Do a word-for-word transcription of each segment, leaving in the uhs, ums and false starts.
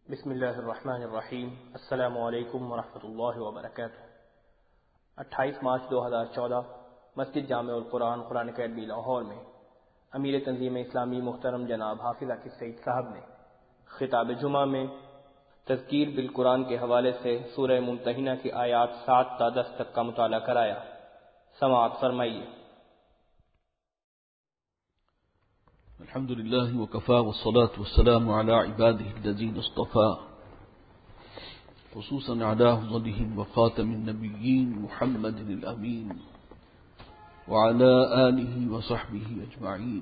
بسم اللہ الرحمن الرحیم۔ السلام علیکم ورحمۃ اللہ وبرکاتہ۔ اٹھائیس مارچ دو ہزار چودہ مسجد جامع القرآن قرآن اکیڈمی لاہور میں امیر تنظیم اسلامی محترم جناب حافظ عاقب سعید صاحب نے خطاب جمعہ میں تذکیر بالقرآن کے حوالے سے سورہ ممتحنہ کی آیات سات تا دس تک کا مطالعہ کرایا۔ سماعت فرمائیے۔ الحمد لله وكفى والصلاة والسلام على عباده الذين اصطفى، خصوصا على أفضلهم وخاتم النبيين محمد الأمين وعلى آله وصحبه أجمعين.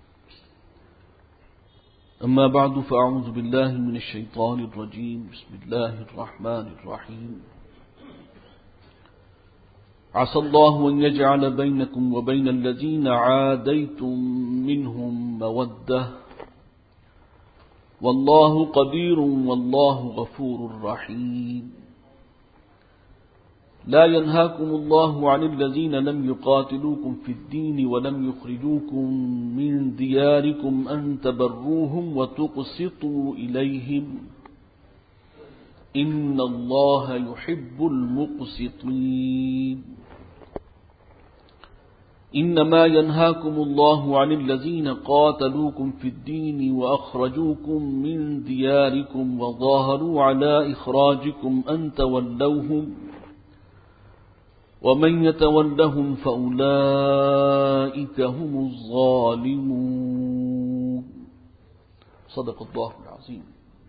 أما بعد فأعوذ بالله من الشيطان الرجيم. بسم الله الرحمن الرحيم. عسى الله أن يجعل بينكم وبين الذين عاديتم منهم مودة والله قدير والله غفور رحيم. لا ينهاكم الله عن الذين لم يقاتلوكم في الدين ولم يخرجوكم من دياركم أن تبروهم وتقسطوا إليهم إن الله يحب المقسطين. إنما ينهاكم الله عن الذين قاتلوكم في الدين وأخرجوكم من دياركم وظاهروا على إخراجكم أن تولوهم ومن يتولهم فأولئك هم الظالمون. صدق الله العظيم.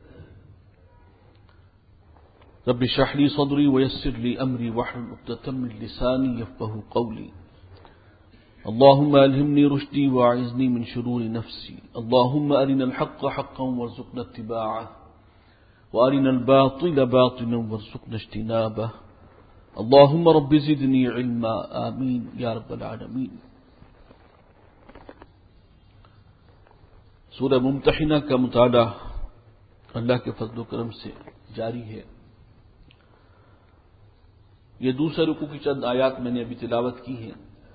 رب اشرح لي صدري ويسر لي أمري واحلل عقدة من لساني يفقهوا قولي. اللهم ألهمني رشدي وأعذني من شرور نفسي. اللهم أرنا الحق حقا وارزقنا اتباعه وأرنا الباطل باطلا وارزقنا اجتنابه. اللهم رب زدني علما. آمين يا رب العالمين. سورہ ممتحنہ کا مطالعہ اللہ کے فضل و کرم سے جاری ہے۔ یہ دوسرے رکوع کی چند آیات میں نے ابھی تلاوت کی ہیں۔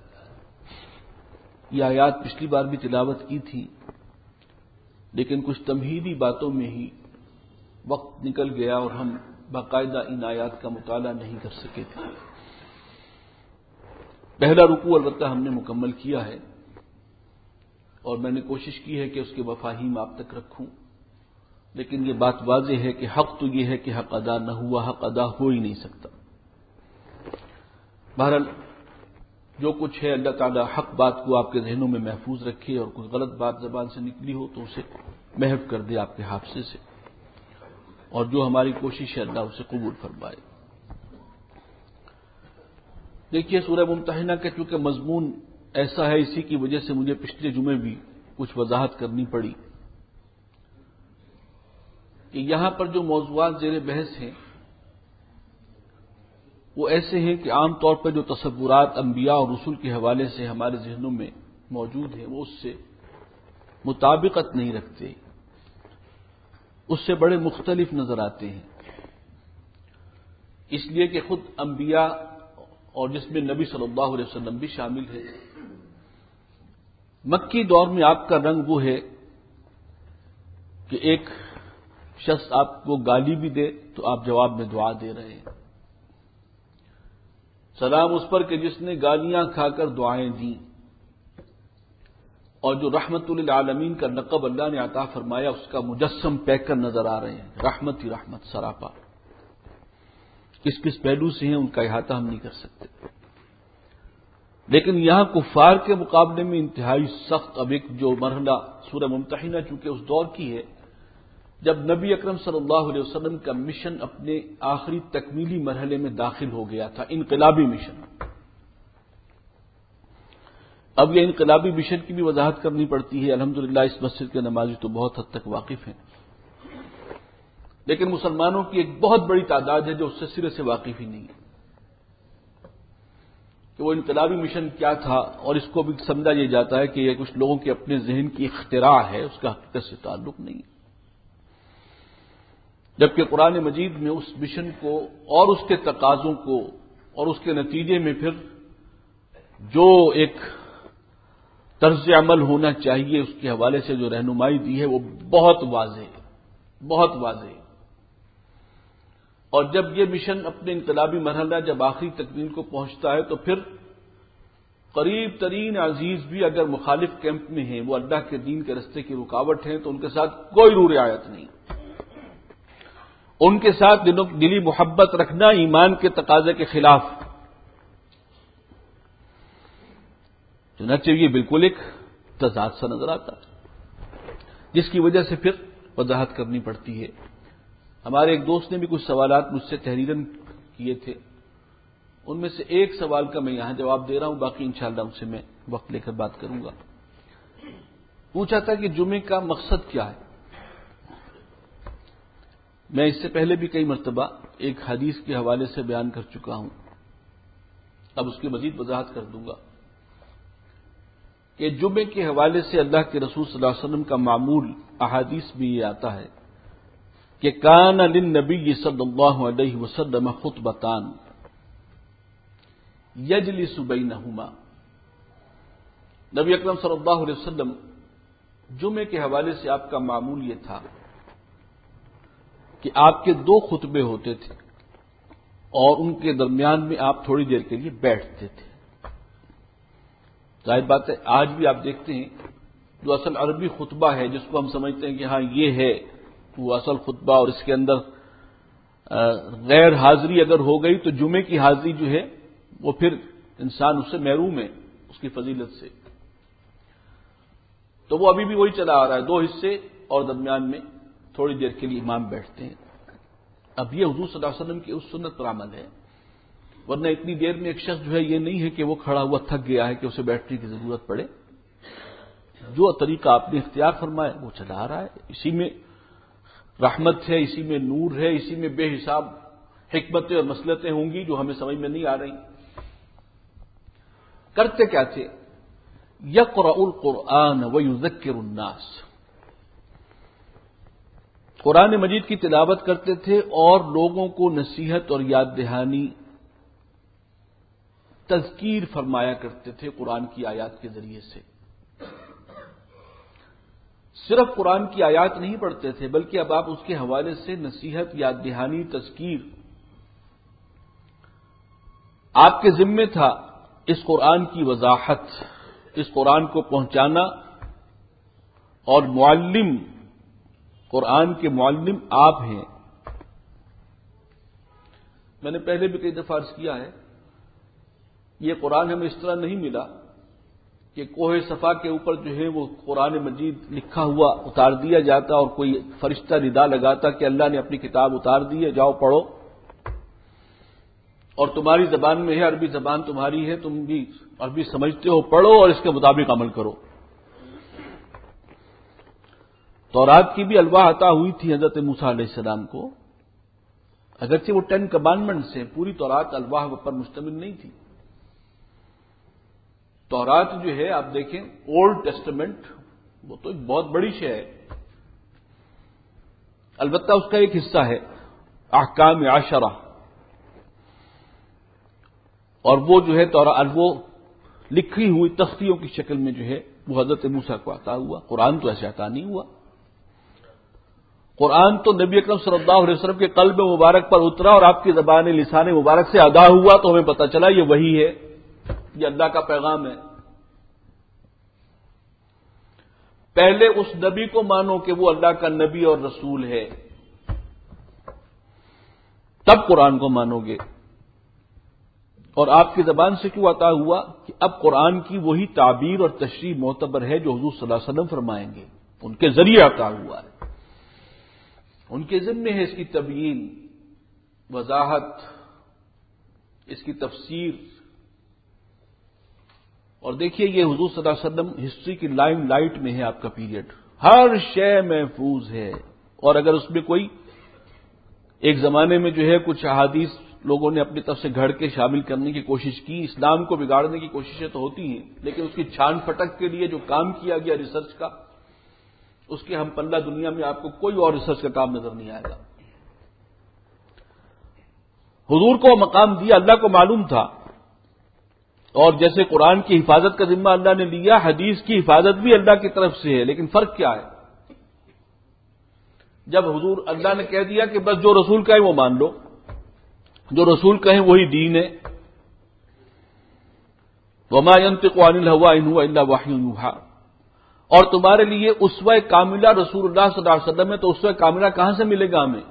یہ آیات پچھلی بار بھی تلاوت کی تھی، لیکن کچھ تمہیدی باتوں میں ہی وقت نکل گیا اور ہم باقاعدہ ان آیات کا مطالعہ نہیں کر سکے تھے۔ پہلا رکوع البتہ ہم نے مکمل کیا ہے اور میں نے کوشش کی ہے کہ اس کے مفاہیم آپ تک رکھوں، لیکن یہ بات واضح ہے کہ حق تو یہ ہے کہ حق ادا نہ ہوا، حق ادا ہو ہی نہیں سکتا۔ بہرحال جو کچھ ہے اللہ تعالی حق بات کو آپ کے ذہنوں میں محفوظ رکھے، اور کچھ غلط بات زبان سے نکلی ہو تو اسے محو کر دے آپ کے حافظے سے، اور جو ہماری کوشش ہے اللہ اسے قبول فرمائے۔ دیکھیے سورہ ممتحنہ کا چونکہ مضمون ایسا ہے، اسی کی وجہ سے مجھے پچھلے جمعے بھی کچھ وضاحت کرنی پڑی کہ یہاں پر جو موضوعات زیر بحث ہیں وہ ایسے ہیں کہ عام طور پر جو تصورات انبیاء اور رسول کے حوالے سے ہمارے ذہنوں میں موجود ہیں وہ اس سے مطابقت نہیں رکھتے، اس سے بڑے مختلف نظر آتے ہیں، اس لیے کہ خود انبیاء اور جس میں نبی صلی اللہ علیہ وسلم بھی شامل ہے، مکی دور میں آپ کا رنگ وہ ہے کہ ایک شخص آپ کو گالی بھی دے تو آپ جواب میں دعا دے رہے ہیں۔ سلام اس پر کہ جس نے گالیاں کھا کر دعائیں دیں، اور جو رحمت للعالمین کا لقب اللہ نے عطا فرمایا اس کا مجسم پیکر نظر آ رہے ہیں، رحمت ہی رحمت سراپا۔ کس کس پہلو سے ہیں ان کا احاطہ ہم نہیں کر سکتے، لیکن یہاں کفار کے مقابلے میں انتہائی سخت اب ایک جو مرحلہ سورہ ممتحنہ چونکہ اس دور کی ہے جب نبی اکرم صلی اللہ علیہ وسلم کا مشن اپنے آخری تکمیلی مرحلے میں داخل ہو گیا تھا، انقلابی مشن۔ اب یہ انقلابی مشن کی بھی وضاحت کرنی پڑتی ہے۔ الحمدللہ اس مسجد کے نمازی تو بہت حد تک واقف ہیں، لیکن مسلمانوں کی ایک بہت بڑی تعداد ہے جو اس سے سرے سے واقف ہی نہیں ہے کہ وہ انقلابی مشن کیا تھا، اور اس کو بھی سمجھا یہ جاتا ہے کہ یہ کچھ لوگوں کے اپنے ذہن کی اختراع ہے، اس کا حقیقت سے تعلق نہیں ہے، جبکہ قرآن مجید میں اس مشن کو اور اس کے تقاضوں کو اور اس کے نتیجے میں پھر جو ایک طرز عمل ہونا چاہیے اس کے حوالے سے جو رہنمائی دی ہے وہ بہت واضح ہے، بہت واضح ہے۔ اور جب یہ مشن اپنے انقلابی مرحلہ جب آخری تکمیل کو پہنچتا ہے تو پھر قریب ترین عزیز بھی اگر مخالف کیمپ میں ہیں، وہ اللہ کے دین کے رستے کی رکاوٹ ہیں، تو ان کے ساتھ کوئی رو رعایت نہیں. ان کے ساتھ دلی محبت رکھنا ایمان کے تقاضے کے خلاف. چنانچہ یہ بالکل ایک تضاد سا نظر آتا ہے، جس کی وجہ سے پھر وضاحت کرنی پڑتی ہے. ہمارے ایک دوست نے بھی کچھ سوالات مجھ سے تحریراً کیے تھے، ان میں سے ایک سوال کا میں یہاں جواب دے رہا ہوں، باقی انشاءاللہ ان سے میں وقت لے کر بات کروں گا. پوچھا تھا کہ جمعے کا مقصد کیا ہے. میں اس سے پہلے بھی کئی مرتبہ ایک حدیث کے حوالے سے بیان کر چکا ہوں، اب اس کی مزید وضاحت کر دوں گا کہ جمعے کے حوالے سے اللہ کے رسول صلی اللہ علیہ وسلم کا معمول احادیث بھی یہ آتا ہے کہ کان للنبی صلی اللہ علیہ وسلم خطبتان یجلس بینہما. نبی اکرم صلی اللہ علیہ وسلم جمعے کے حوالے سے آپ کا معمول یہ تھا کہ آپ کے دو خطبے ہوتے تھے اور ان کے درمیان میں آپ تھوڑی دیر کے لیے بیٹھتے تھے. ظاہر بات ہے آج بھی آپ دیکھتے ہیں جو اصل عربی خطبہ ہے جس کو ہم سمجھتے ہیں کہ ہاں یہ ہے وہ اصل خطبہ، اور اس کے اندر غیر حاضری اگر ہو گئی تو جمعے کی حاضری جو ہے وہ پھر انسان اس سے محروم ہے اس کی فضیلت سے. تو وہ ابھی بھی وہی چلا آ رہا ہے، دو حصے اور درمیان میں تھوڑی دیر کے لیے امام بیٹھتے ہیں. اب یہ حضور صلی اللہ علیہ وسلم کی اس سنت پر عمل ہے، ورنہ اتنی دیر میں ایک شخص جو ہے یہ نہیں ہے کہ وہ کھڑا ہوا تھک گیا ہے کہ اسے بیٹھنے کی ضرورت پڑے. جو طریقہ آپ نے اختیار فرمایا وہ چلا آ رہا ہے، اسی میں رحمت ہے، اسی میں نور ہے، اسی میں بے حساب حکمتیں اور مصلحتیں ہوں گی جو ہمیں سمجھ میں نہیں آ رہی. کرتے کیا تھے؟ یقرأ القرآن ویذکر الناس. قرآن مجید کی تلاوت کرتے تھے اور لوگوں کو نصیحت اور یاد دہانی تذکیر فرمایا کرتے تھے قرآن کی آیات کے ذریعے سے. صرف قرآن کی آیات نہیں پڑھتے تھے بلکہ اب آپ اس کے حوالے سے نصیحت، یاد دہانی، تذکیر آپ کے ذمے تھا. اس قرآن کی وضاحت، اس قرآن کو پہنچانا، اور معلم، قرآن کے معلم آپ ہیں. میں نے پہلے بھی کئی دفعہ عرض کیا ہے یہ قرآن ہمیں اس طرح نہیں ملا کہ کوہ صفا کے اوپر جو ہے وہ قرآن مجید لکھا ہوا اتار دیا جاتا اور کوئی فرشتہ ندا لگاتا کہ اللہ نے اپنی کتاب اتار دی ہے، جاؤ پڑھو، اور تمہاری زبان میں ہے، عربی زبان تمہاری ہے، تم بھی عربی سمجھتے ہو، پڑھو اور اس کے مطابق عمل کرو. تورات کی بھی الواح عطا ہوئی تھی حضرت موسیٰ علیہ السلام کو، اگرچہ وہ ٹین کمانڈمنٹس ہیں، پوری تورات الواح پر مشتمل نہیں تھی. تورات جو ہے آپ دیکھیں اولڈ ٹیسٹمنٹ وہ تو ایک بہت بڑی شے ہے، البتہ اس کا ایک حصہ ہے احکام عشرہ، اور وہ جو ہے تورات وہ لکھی ہوئی تختیوں کی شکل میں جو ہے وہ حضرت موسیٰ کو عطا ہوا. قرآن تو ایسے عطا نہیں ہوا. قرآن تو نبی اکرم صلی اللہ علیہ وسلم کے قلب مبارک پر اترا اور آپ کی زبان لسان مبارک سے ادا ہوا تو ہمیں پتہ چلا یہ وہی ہے، یہ اللہ کا پیغام ہے. پہلے اس نبی کو مانو کہ وہ اللہ کا نبی اور رسول ہے، تب قرآن کو مانو گے. اور آپ کی زبان سے کیوں عطا ہوا کہ اب قرآن کی وہی تعبیر اور تشریح معتبر ہے جو حضور صلی اللہ علیہ وسلم فرمائیں گے، ان کے ذریعے عطا ہوا ہے. ان کے ذمے ہے اس کی تبیین، وضاحت، اس کی تفسیر. اور دیکھیے یہ حضور صلی اللہ علیہ وسلم ہسٹری کی لائم لائٹ میں ہے آپ کا پیریڈ، ہر شے محفوظ ہے. اور اگر اس میں کوئی ایک زمانے میں جو ہے کچھ احادیث لوگوں نے اپنی طرف سے گھڑ کے شامل کرنے کی کوشش کی، اسلام کو بگاڑنے کی کوششیں تو ہوتی ہیں، لیکن اس کی چھان پھٹک کے لیے جو کام کیا گیا ریسرچ کا، اس کے ہم پلہ دنیا میں آپ کو کوئی اور ریسرچ کا کام نظر نہیں آئے گا. حضور کو مقام دیا، اللہ کو معلوم تھا. اور جیسے قرآن کی حفاظت کا ذمہ اللہ نے لیا، حدیث کی حفاظت بھی اللہ کی طرف سے ہے. لیکن فرق کیا ہے؟ جب حضور اللہ نے کہہ دیا کہ بس جو رسول کا ہے وہ مان لو، جو رسول کہیں وہی دین ہے. وما ينطق عن الهوى ان هو الا وحی یوحى. اور تمہارے لیے اسوہ کاملہ رسول اللہ صلی اللہ علیہ وسلم ہے، تو اسوہ کاملہ کہاں سے ملے گا ہمیں؟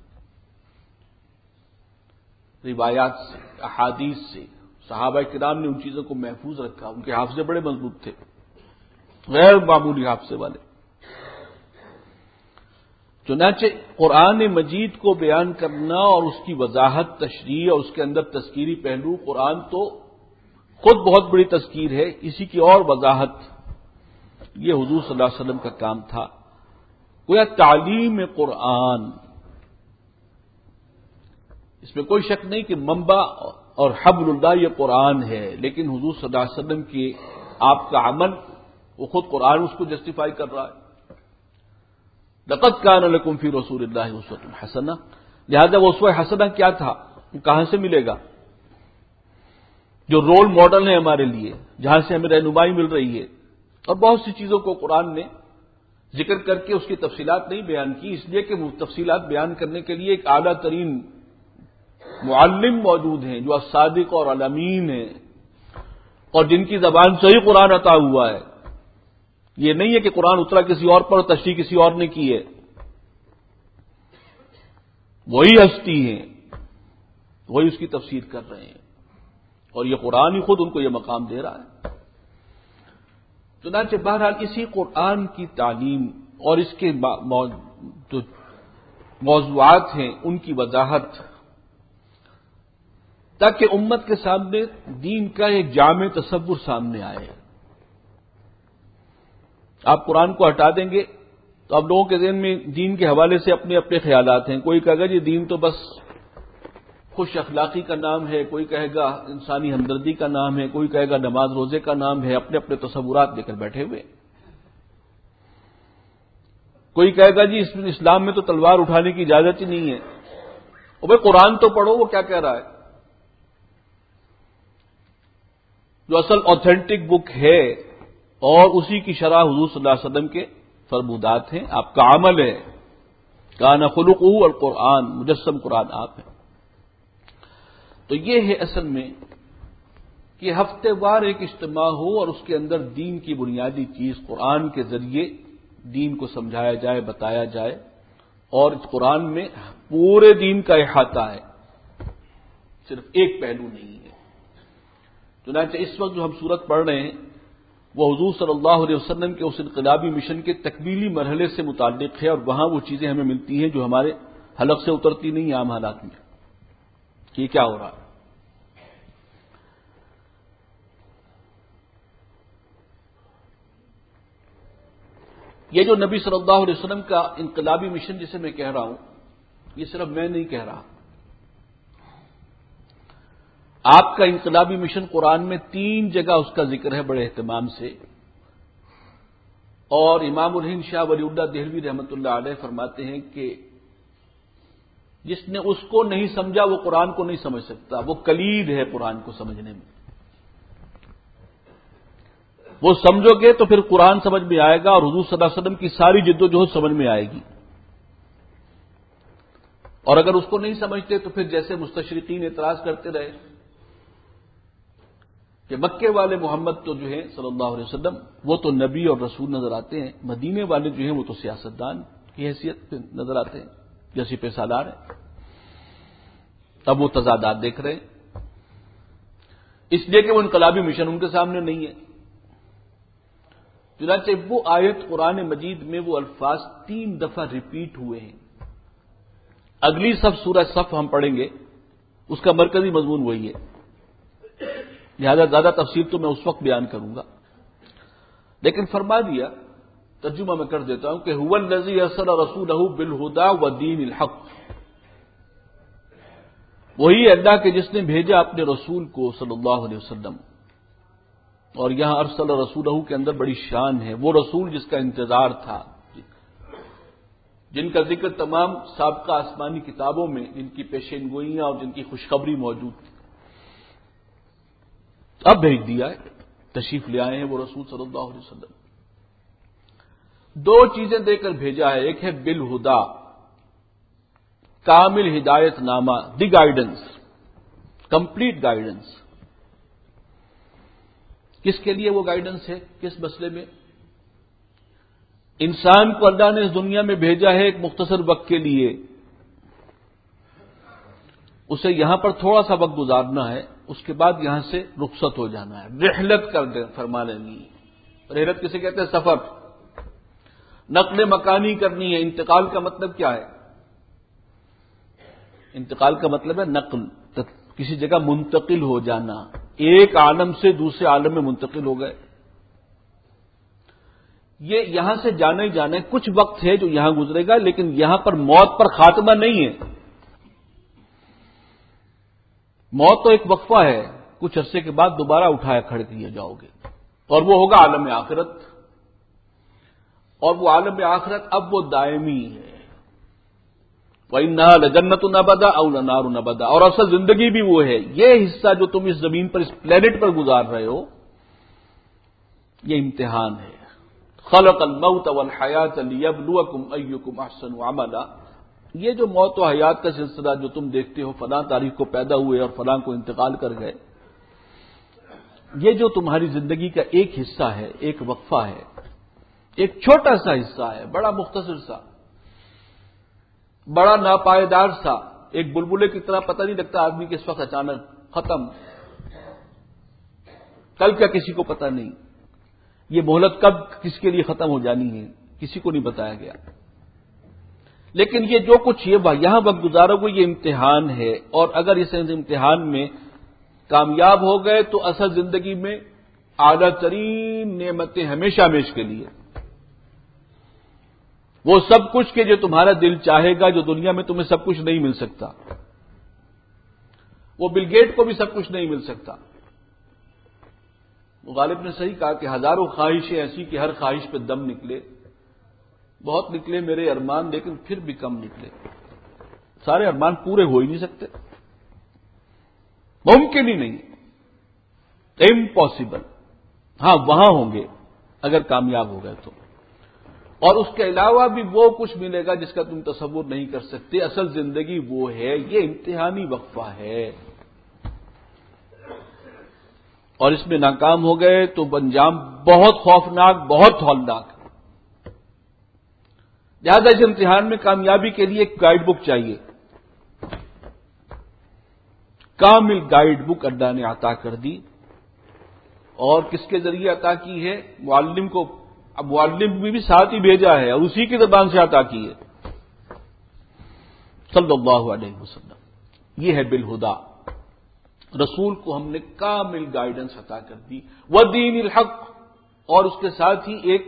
روایات سے، احادیث سے. صحابہ کرام نے ان چیزوں کو محفوظ رکھا، ان کے حافظے بڑے مضبوط تھے، غیر معمولی حافظے والے. چنانچہ قرآن مجید کو بیان کرنا اور اس کی وضاحت، تشریح اور اس کے اندر تذکیری پہلو، قرآن تو خود بہت بڑی تذکیر ہے، اسی کی اور وضاحت یہ حضور صلی اللہ علیہ وسلم کا کام تھا. گویا تعلیم قرآن، اس میں کوئی شک نہیں کہ منبع اور حبل اللہ یہ قرآن ہے، لیکن حضور صلی اللہ علیہ وسلم کی آپ کا عمل وہ خود قرآن اس کو جسٹیفائی کر رہا ہے. لقد کان لکم فی رسول اللہ اسوۃ حسنہ. لہذا وہ اسوہ حسنہ کیا تھا، کہاں سے ملے گا؟ جو رول ماڈل ہے ہمارے لیے، جہاں سے ہمیں رہنمائی مل رہی ہے. اور بہت سی چیزوں کو قرآن نے ذکر کر کے اس کی تفصیلات نہیں بیان کی، اس لیے کہ وہ تفصیلات بیان کرنے کے لیے ایک اعلیٰ ترین معلم موجود ہیں جو الصادق اور الامین ہیں، اور جن کی زبان سے ہی قرآن عطا ہوا ہے. یہ نہیں ہے کہ قرآن اترا کسی اور پر، تشریح کسی اور نے کی ہے. وہی ہستی ہیں، وہی اس کی تفسیر کر رہے ہیں، اور یہ قرآن ہی خود ان کو یہ مقام دے رہا ہے. چنانچہ بہرحال اسی قرآن کی تعلیم اور اس کے جو موضوعات ہیں ان کی وضاحت، تاکہ امت کے سامنے دین کا ایک جامع تصور سامنے آئے. آپ قرآن کو ہٹا دیں گے تو اب لوگوں کے ذہن میں دین کے حوالے سے اپنے اپنے خیالات ہیں. کوئی کہے گا یہ دین تو بس خوش اخلاقی کا نام ہے، کوئی کہے گا انسانی ہمدردی کا نام ہے، کوئی کہے گا نماز روزے کا نام ہے. اپنے اپنے تصورات لے کر بیٹھے ہوئے. کوئی کہے گا جی اس اسلام میں تو تلوار اٹھانے کی اجازت ہی نہیں ہے. اور بھائی قرآن تو پڑھو، وہ کیا کہہ رہا ہے؟ جو اصل آتھینٹک بک ہے اور اسی کی شرح حضور صلی اللہ علیہ وسلم کے فرمودات ہیں، آپ کا عمل ہے. کان خلقہ القرآن، مجسم قرآن آپ ہیں. تو یہ ہے اصل میں کہ ہفتے وار ایک اجتماع ہو اور اس کے اندر دین کی بنیادی چیز قرآن کے ذریعے دین کو سمجھایا جائے، بتایا جائے. اور اس قرآن میں پورے دین کا احاطہ ہے، صرف ایک پہلو نہیں ہے. چنانچہ اس وقت جو ہم سورت پڑھ رہے ہیں وہ حضور صلی اللہ علیہ وسلم کے اس انقلابی مشن کے تکمیلی مرحلے سے متعلق ہے، اور وہاں وہ چیزیں ہمیں ملتی ہیں جو ہمارے حلق سے اترتی نہیں عام حالات میں. یہ کیا ہو رہا ہے؟ یہ جو نبی صلی اللہ علیہ وسلم کا انقلابی مشن جسے میں کہہ رہا ہوں، یہ صرف میں نہیں کہہ رہا. آپ کا انقلابی مشن قرآن میں تین جگہ اس کا ذکر ہے بڑے اہتمام سے. اور امام الہند شاہ ولی اللہ دہلوی رحمۃ اللہ علیہ فرماتے ہیں کہ جس نے اس کو نہیں سمجھا وہ قرآن کو نہیں سمجھ سکتا. وہ کلید ہے قرآن کو سمجھنے میں. وہ سمجھو گے تو پھر قرآن سمجھ میں آئے گا، اور حضور صلی اللہ علیہ وسلم کی ساری جد و جہد سمجھ میں آئے گی. اور اگر اس کو نہیں سمجھتے تو پھر جیسے مستشرقین اعتراض کرتے رہے کہ مکے والے محمد تو جو ہیں صلی اللہ علیہ وسلم وہ تو نبی اور رسول نظر آتے ہیں، مدینے والے جو ہیں وہ تو سیاستدان کی حیثیت پہ نظر آتے ہیں، جیسی پہ سالار ہیں. اب وہ تضادات دیکھ رہے ہیں، اس لیے کہ وہ انقلابی مشن ان کے سامنے نہیں ہے. چنانچہ وہ آیت قرآن مجید میں وہ الفاظ تین دفعہ ریپیٹ ہوئے ہیں. اگلی صف سورہ صف ہم پڑھیں گے، اس کا مرکزی مضمون وہی ہے، لہذا زیادہ تفصیل تو میں اس وقت بیان کروں گا. لیکن فرما دیا، ترجمہ میں کر دیتا ہوں کہ هو الذی ارسل رسولہ بالہدی ودین الحق. وہی اللہ کہ جس نے بھیجا اپنے رسول کو صلی اللہ علیہ وسلم. اور یہاں ارسل رسولہ کے اندر بڑی شان ہے. وہ رسول جس کا انتظار تھا، جن کا ذکر تمام سابقہ آسمانی کتابوں میں، جن کی پیشین گوئیاں اور جن کی خوشخبری موجود تھی، اب بھیج دیا ہے، تشریف لے آئے ہیں وہ رسول صلی اللہ علیہ وسلم. دو چیزیں دے کر بھیجا ہے. ایک ہے بالہدا، کامل ہدایت نامہ، دی گائیڈنس. Complete guidance. کس کے لیے وہ گائیڈنس ہے؟ کس مسئلے میں؟ انسان کو اللہ نے اس دنیا میں بھیجا ہے ایک مختصر وقت کے لیے. اسے یہاں پر تھوڑا سا وقت گزارنا ہے، اس کے بعد یہاں سے رخصت ہو جانا ہے، رحلت کر دیں فرما لینی. رحلت کسے کہتے ہیں؟ سفر. نقل مکانی کرنی ہے. انتقال کا مطلب کیا ہے؟ انتقال کا مطلب ہے نقل، کسی جگہ منتقل ہو جانا. ایک عالم سے دوسرے عالم میں منتقل ہو گئے. یہ یہاں سے جانے جانے کچھ وقت ہے جو یہاں گزرے گا، لیکن یہاں پر موت پر خاتمہ نہیں ہے. موت تو ایک وقفہ ہے، کچھ عرصے کے بعد دوبارہ اٹھایا کھڑے کیے جاؤ گے، اور وہ ہوگا عالم آخرت. اور وہ عالم آخرت اب وہ دائمی ہے. وَإِنَّهَا لَجَنَّةٌ أَبَدًا أَوْ لَنَارٌ أَبَدًا. اور اصل زندگی بھی وہ ہے. یہ حصہ جو تم اس زمین پر، اس پلینٹ پر گزار رہے ہو، یہ امتحان ہے. خلق الموت والحیات لیبلوکم ایکم احسن عملا. یہ جو موت و حیات کا سلسلہ جو تم دیکھتے ہو، فلاں تاریخ کو پیدا ہوئے اور فلاں کو انتقال کر گئے، یہ جو تمہاری زندگی کا ایک حصہ ہے، ایک وقفہ ہے، ایک چھوٹا سا حصہ ہے، بڑا مختصر سا، بڑا ناپائیدار سا. ایک بلبلے کی طرح پتہ نہیں لگتا آدمی کے اس وقت اچانک ختم. کل کا کسی کو پتہ نہیں. یہ مہلت کب کس کے لیے ختم ہو جانی ہے کسی کو نہیں بتایا گیا. لیکن یہ جو کچھ یہ یہاں وقت گزارو گے یہ امتحان ہے. اور اگر اس امتحان میں کامیاب ہو گئے تو اصل زندگی میں اعلیٰ ترین نعمتیں ہمیشہ ہمیشہ کے لیے. وہ سب کچھ کہ جو تمہارا دل چاہے گا، جو دنیا میں تمہیں سب کچھ نہیں مل سکتا. وہ بل گیٹ کو بھی سب کچھ نہیں مل سکتا. غالب نے صحیح کہا کہ ہزاروں خواہشیں ایسی کہ ہر خواہش پہ دم نکلے. بہت نکلے میرے ارمان، لیکن پھر بھی کم نکلے. سارے ارمان پورے ہو ہی نہیں سکتے، ممکن ہی نہیں، امپاسبل. ہاں وہاں ہوں گے اگر کامیاب ہو گئے تو. اور اس کے علاوہ بھی وہ کچھ ملے گا جس کا تم تصور نہیں کر سکتے. اصل زندگی وہ ہے. یہ امتحانی وقفہ ہے. اور اس میں ناکام ہو گئے تو انجام بہت خوفناک، بہت ہولناک. لہذا اس امتحان میں کامیابی کے لیے ایک گائیڈ بک چاہیے. کامل گائیڈ بک اللہ نے عطا کر دی. اور کس کے ذریعے عطا کی ہے؟ معلم کو. اب معلم بھی, بھی ساتھ ہی بھیجا ہے اور اسی کی زبان سے عطا کی ہے صلی اللہ علیہ وسلم. یہ ہے بالہدا. رسول کو ہم نے کامل گائیڈنس عطا کر دی. ودین الحق. اور اس کے ساتھ ہی ایک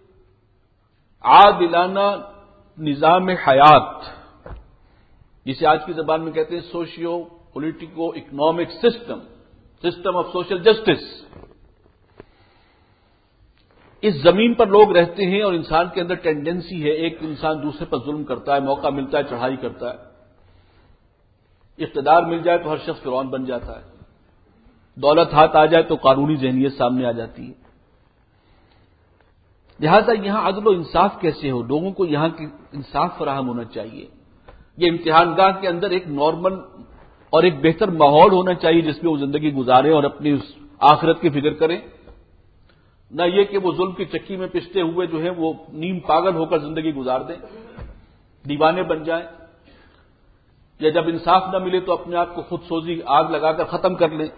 عادلانہ نظام حیات، جسے آج کی زبان میں کہتے ہیں socio politico economic system, system of social justice. اس زمین پر لوگ رہتے ہیں اور انسان کے اندر ٹینڈنسی ہے، ایک انسان دوسرے پر ظلم کرتا ہے، موقع ملتا ہے چڑھائی کرتا ہے. اقتدار مل جائے تو ہر شخص فرعون بن جاتا ہے. دولت ہاتھ آ جائے تو قانونی ذہنیت سامنے آ جاتی ہے. لہذا یہاں عدل و انصاف کیسے ہو؟ لوگوں کو یہاں کی انصاف فراہم ہونا چاہیے. یہ امتحان گاہ کے اندر ایک نارمل اور ایک بہتر ماحول ہونا چاہیے جس میں وہ زندگی گزاریں اور اپنی اس آخرت کی فکر کریں. نہ یہ کہ وہ ظلم کی چکی میں پستے ہوئے جو ہے وہ نیم پاگل ہو کر زندگی گزار دیں، دیوانے بن جائیں، یا جب انصاف نہ ملے تو اپنے آپ کو خود سوزی آگ لگا کر ختم کر لیں.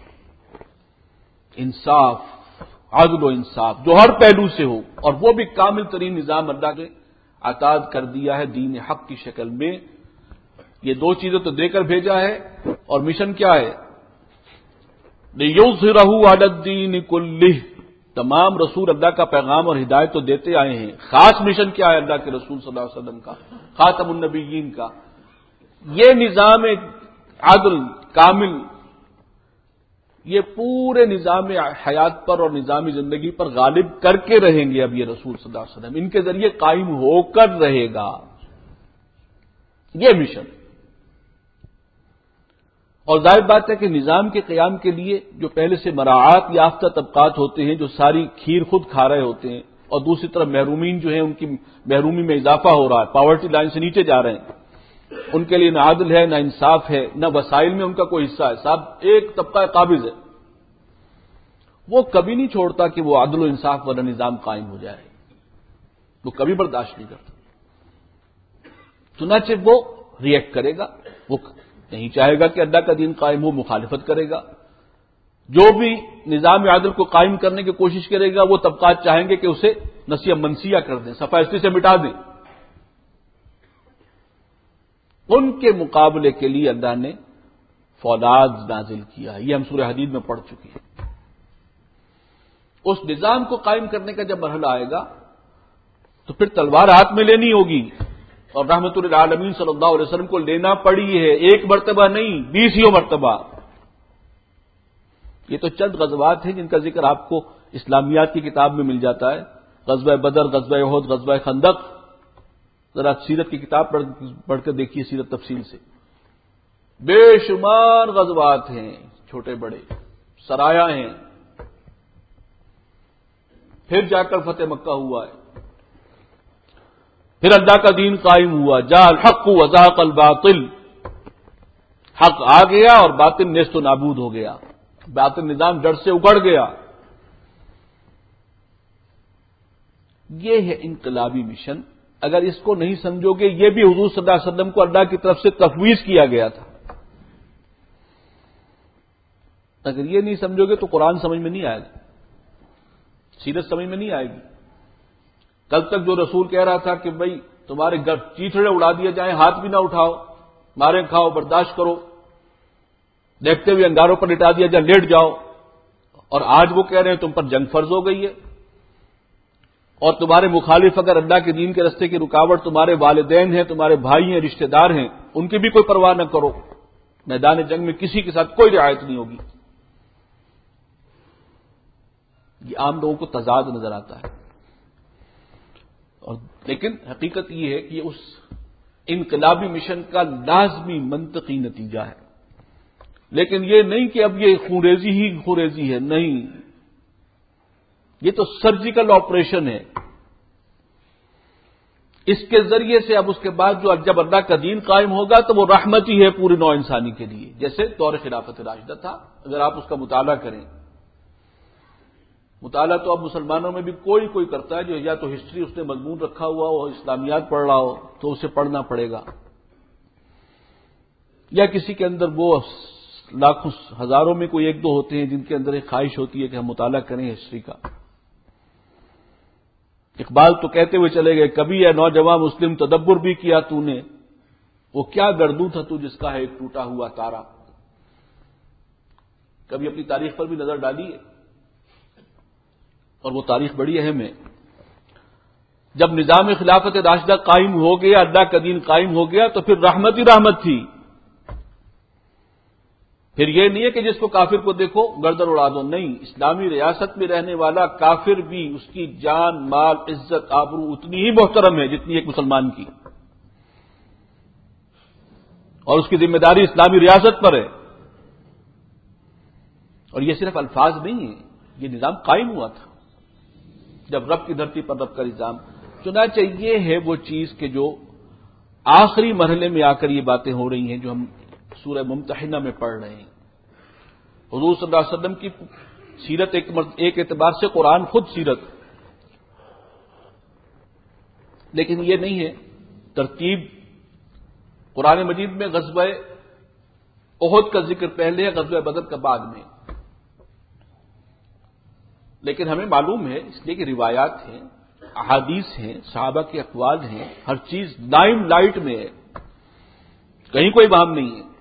انصاف، عدل و انصاف جو ہر پہلو سے ہو، اور وہ بھی کامل ترین نظام اللہ نے عطا کر دیا ہے دین حق کی شکل میں. یہ دو چیزیں تو دے کر بھیجا ہے. اور مشن کیا ہے؟ لِيُظْهِرَهُ عَلَى الدِّينِ كُلِّهِ. تمام رسول اللہ کا پیغام اور ہدایت تو دیتے آئے ہیں. خاص مشن کیا ہے اللہ کے رسول صلی اللہ علیہ وسلم کا، خاتم النبیین کا؟ یہ نظام عدل کامل، یہ پورے نظام حیات پر اور نظام زندگی پر غالب کر کے رہیں گے. اب یہ رسول صلی اللہ علیہ وسلم ان کے ذریعے قائم ہو کر رہے گا. یہ مشن. اور ظاہر بات ہے کہ نظام کے قیام کے لیے جو پہلے سے مراعات یافتہ طبقات ہوتے ہیں جو ساری کھیر خود کھا رہے ہوتے ہیں، اور دوسری طرف محرومین جو ہیں ان کی محرومی میں اضافہ ہو رہا ہے، پاورٹی لائن سے نیچے جا رہے ہیں، ان کے لیے نہ عدل ہے، نہ انصاف ہے، نہ وسائل میں ان کا کوئی حصہ ہے. صاحب ایک طبقہ قابض ہے، وہ کبھی نہیں چھوڑتا کہ وہ عدل و انصاف والا نظام قائم ہو جائے، وہ کبھی برداشت نہیں کرتا. چنانچہ وہ ری ایکٹ کرے گا، وہ نہیں چاہے گا کہ اللہ کا دین قائم ہو، مخالفت کرے گا. جو بھی نظام عدل کو قائم کرنے کی کوشش کرے گا وہ طبقات چاہیں گے کہ اسے نسیہ منسیہ کر دیں، صفحہ سے مٹا دیں. ان کے مقابلے کے لیے اللہ نے فولاد نازل کیا. یہ ہم سورہ حدید میں پڑھ چکے ہیں. اس نظام کو قائم کرنے کا جب مرحلہ آئے گا تو پھر تلوار ہاتھ میں لینی ہوگی، اور رحمت للعالمین صلی اللہ علیہ وسلم کو لینا پڑی ہے، ایک مرتبہ نہیں، بیسیوں مرتبہ. یہ تو چند غزوات ہیں جن کا ذکر آپ کو اسلامیات کی کتاب میں مل جاتا ہے. غزوہ بدر، غزوہ احد، غزوہ خندق. ذرا سیرت کی کتاب پڑھ پڑھ کر دیکھیے سیرت تفصیل سے. بے شمار غزوات ہیں، چھوٹے بڑے سرایا ہیں. پھر جا کر فتح مکہ ہوا ہے، پھر اللہ کا دین قائم ہوا. جاء الحق وزهق الباطل، حق آ گیا اور باطل نیست و نابود ہو گیا، باطل نظام جڑ سے اکڑ گیا. یہ ہے انقلابی مشن. اگر اس کو نہیں سمجھو گے، یہ بھی حضور صلی اللہ علیہ وسلم کو اللہ کی طرف سے تفویض کیا گیا تھا. اگر یہ نہیں سمجھو گے تو قرآن سمجھ میں نہیں آئے گا، سیرت سمجھ میں نہیں آئے گی. کل تک جو رسول کہہ رہا تھا کہ بھئی تمہارے گھر چیتڑے اڑا دیے جائیں، ہاتھ بھی نہ اٹھاؤ، مارے کھاؤ، برداشت کرو، دیکھتے ہوئے انگاروں پر لٹا دیا جائے، لیٹ جاؤ، اور آج وہ کہہ رہے ہیں تم پر جنگ فرض ہو گئی ہے، اور تمہارے مخالف اگر اللہ کے دین کے رستے کی رکاوٹ تمہارے والدین ہیں، تمہارے بھائی ہیں، رشتہ دار ہیں، ان کی بھی کوئی پرواہ نہ کرو. میدان جنگ میں کسی کے ساتھ کوئی رعایت نہیں ہوگی. یہ عام لوگوں کو تضاد نظر آتا ہے، اور لیکن حقیقت یہ ہے کہ اس انقلابی مشن کا لازمی منطقی نتیجہ ہے. لیکن یہ نہیں کہ اب یہ خونریزی ہی خونریزی ہے، نہیں، یہ تو سرجیکل آپریشن ہے. اس کے ذریعے سے اب اس کے بعد جو جب اللہ کا دین قائم ہوگا تو وہ رحمت ہی ہے پوری نوع انسانی کے لیے، جیسے دور خلافت راشدہ تھا. اگر آپ اس کا مطالعہ کریں، مطالعہ تو اب مسلمانوں میں بھی کوئی کوئی کرتا ہے جو یا تو ہسٹری اس نے مضمون رکھا ہوا ہو، اسلامیات پڑھ رہا ہو تو اسے پڑھنا پڑے گا، یا کسی کے اندر وہ لاکھوں ہزاروں میں کوئی ایک دو ہوتے ہیں جن کے اندر ایک خواہش ہوتی ہے کہ ہم مطالعہ کریں ہسٹری کا. اقبال تو کہتے ہوئے چلے گئے، کبھی اے نوجوان مسلم تدبر بھی کیا تو نے، وہ کیا گردوں تھا تو جس کا ہے ایک ٹوٹا ہوا تارا. کبھی اپنی تاریخ پر بھی نظر ڈالی ہے، اور وہ تاریخ بڑی اہم ہے. جب نظام خلافت راشدہ قائم ہو گیا، اللہ کا دین قائم ہو گیا، تو پھر رحمت ہی رحمت تھی. پھر یہ نہیں ہے کہ جس کو کافر کو دیکھو گردن اڑا دو، نہیں، اسلامی ریاست میں رہنے والا کافر بھی اس کی جان، مال، عزت، آبرو اتنی ہی محترم ہے جتنی ایک مسلمان کی، اور اس کی ذمہ داری اسلامی ریاست پر ہے. اور یہ صرف الفاظ نہیں ہیں، یہ نظام قائم ہوا تھا جب رب کی دھرتی پر رب کا نظام. چنانچہ یہ ہے وہ چیز کہ جو آخری مرحلے میں آ کر یہ باتیں ہو رہی ہیں جو ہم سورہ ممتحنہ میں پڑھ رہے ہیں. حضور صلی اللہ علیہ وسلم کی سیرت ایک, ایک اعتبار سے قرآن خود سیرت، لیکن یہ نہیں ہے ترتیب. قرآن مجید میں غزوہ احد کا ذکر پہلے ہے، غزوہ بدر کا بعد میں. لیکن ہمیں معلوم ہے اس لیے کہ روایات ہیں، احادیث ہیں، صحابہ کے اقوال ہیں، ہر چیز لائم لائٹ میں ہے، کہیں کوئی وہم نہیں ہے.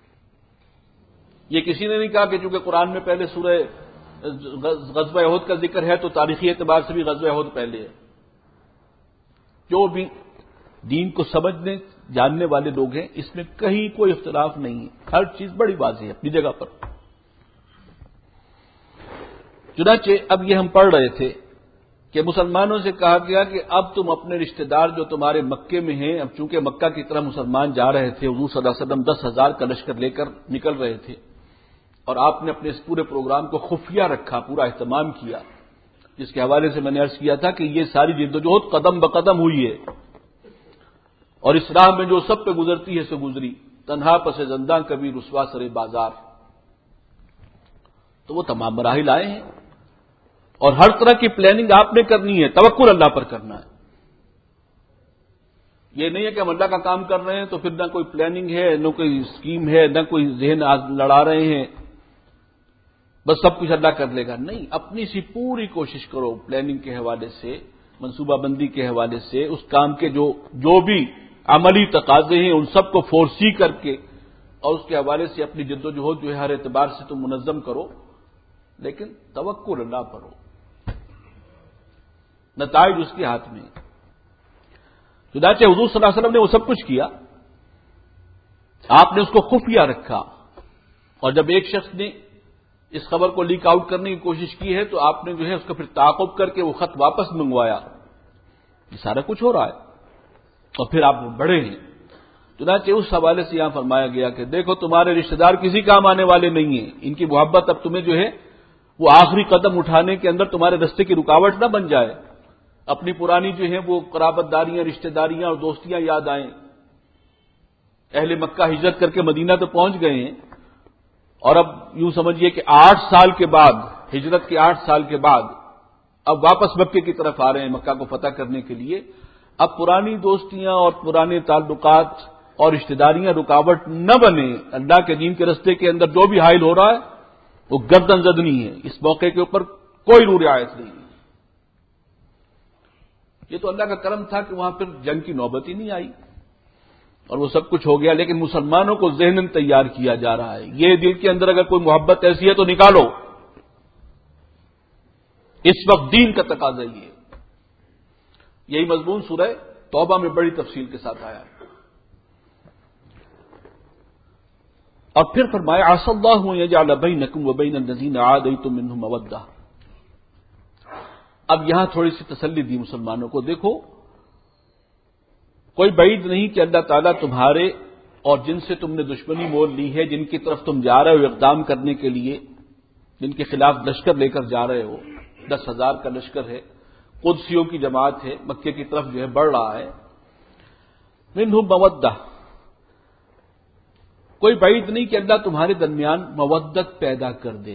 یہ کسی نے نہیں کہا کہ چونکہ قرآن میں پہلے سورہ غزوہ احد کا ذکر ہے تو تاریخی اعتبار سے بھی غزوہ احد پہلے ہے. جو بھی دین کو سمجھنے جاننے والے لوگ ہیں اس میں کہیں کوئی اختلاف نہیں ہے، ہر چیز بڑی واضح ہے اپنی جگہ پر. چنانچہ اب یہ ہم پڑھ رہے تھے کہ مسلمانوں سے کہا گیا کہ اب تم اپنے رشتہ دار جو تمہارے مکے میں ہیں، اب چونکہ مکہ کی طرف مسلمان جا رہے تھے، حضور صلی اللہ علیہ وسلم دس ہزار کا لشکر لے کر نکل رہے تھے، اور آپ نے اپنے اس پورے پروگرام کو خفیہ رکھا، پورا اہتمام کیا، جس کے حوالے سے میں نے عرض کیا تھا کہ یہ ساری جدوجہد قدم بقدم ہوئی ہے. اور اس راہ میں جو سب پہ گزرتی ہے سو گزری، تنہا پس زنداں کبھی رسوا سرے بازار. تو وہ تمام مراحل آئے ہیں، اور ہر طرح کی پلاننگ آپ نے کرنی ہے، توکل اللہ پر کرنا ہے. یہ نہیں ہے کہ ہم اللہ کا کام کر رہے ہیں تو پھر نہ کوئی پلاننگ ہے، نہ کوئی اسکیم ہے، نہ کوئی ذہن لڑا رہے ہیں، بس سب کچھ اللہ کر لے گا. نہیں، اپنی سی پوری کوشش کرو پلاننگ کے حوالے سے، منصوبہ بندی کے حوالے سے، اس کام کے جو جو بھی عملی تقاضے ہیں ان سب کو فورسی کر کے، اور اس کے حوالے سے اپنی جد و جہد جو ہے ہر اعتبار سے تم منظم کرو، لیکن توکل اللہ پر ہو. نتائج اس کے ہاتھ میں. چنانچہ حضور صلی اللہ علیہ وسلم نے وہ سب کچھ کیا، آپ نے اس کو خفیہ رکھا، اور جب ایک شخص نے اس خبر کو لیک آؤٹ کرنے کی کوشش کی ہے تو آپ نے جو ہے اس کا پھر تعاقب کر کے وہ خط واپس منگوایا. یہ سارا کچھ ہو رہا ہے، اور پھر آپ بڑے ہیں. چنانچہ اس حوالے سے یہاں فرمایا گیا کہ دیکھو تمہارے رشتہ دار کسی کام آنے والے نہیں ہیں، ان کی محبت اب تمہیں جو ہے وہ آخری قدم اٹھانے کے اندر تمہارے رستے کی رکاوٹ نہ بن جائے. اپنی پرانی جو ہے وہ قرابت داریاں، رشتہ داریاں اور دوستیاں یاد آئیں. اہل مکہ ہجرت کر کے مدینہ تو پہنچ گئے ہیں، اور اب یوں سمجھیے کہ آٹھ سال کے بعد، ہجرت کے آٹھ سال کے بعد اب واپس مکے کی طرف آ رہے ہیں مکہ کو فتح کرنے کے لیے. اب پرانی دوستیاں اور پرانے تعلقات اور رشتہ داریاں رکاوٹ نہ بنے. اللہ کے دین کے رستے کے اندر جو بھی حائل ہو رہا ہے وہ گردن زدنی ہے. اس موقع کے اوپر کوئی رو رعایت نہیں. یہ تو اللہ کا کرم تھا کہ وہاں پھر جنگ کی نوبت ہی نہیں آئی اور وہ سب کچھ ہو گیا. لیکن مسلمانوں کو ذہناً تیار کیا جا رہا ہے. یہ دل کے اندر اگر کوئی محبت ایسی ہے تو نکالو. اس وقت دین کا تقاضا یہ ہے. یہی مضمون سورہ توبہ میں بڑی تفصیل کے ساتھ آیا. اور پھر فرمایا عسى الله ان يجعل بينكم وبين الذين عاديتم منهم مودة. اب یہاں تھوڑی سی تسلی دی مسلمانوں کو. دیکھو کوئی بعید نہیں کہ اللہ تعالیٰ تمہارے اور جن سے تم نے دشمنی مول لی ہے، جن کی طرف تم جا رہے ہو اقدام کرنے کے لیے، جن کے خلاف لشکر لے کر جا رہے ہو، دس ہزار کا لشکر ہے، قدسیوں کی جماعت ہے، مکے کی طرف جو ہے بڑھ رہا ہے. منہم مودہ، کوئی بعید نہیں کہ اللہ تمہارے درمیان مودت پیدا کر دے.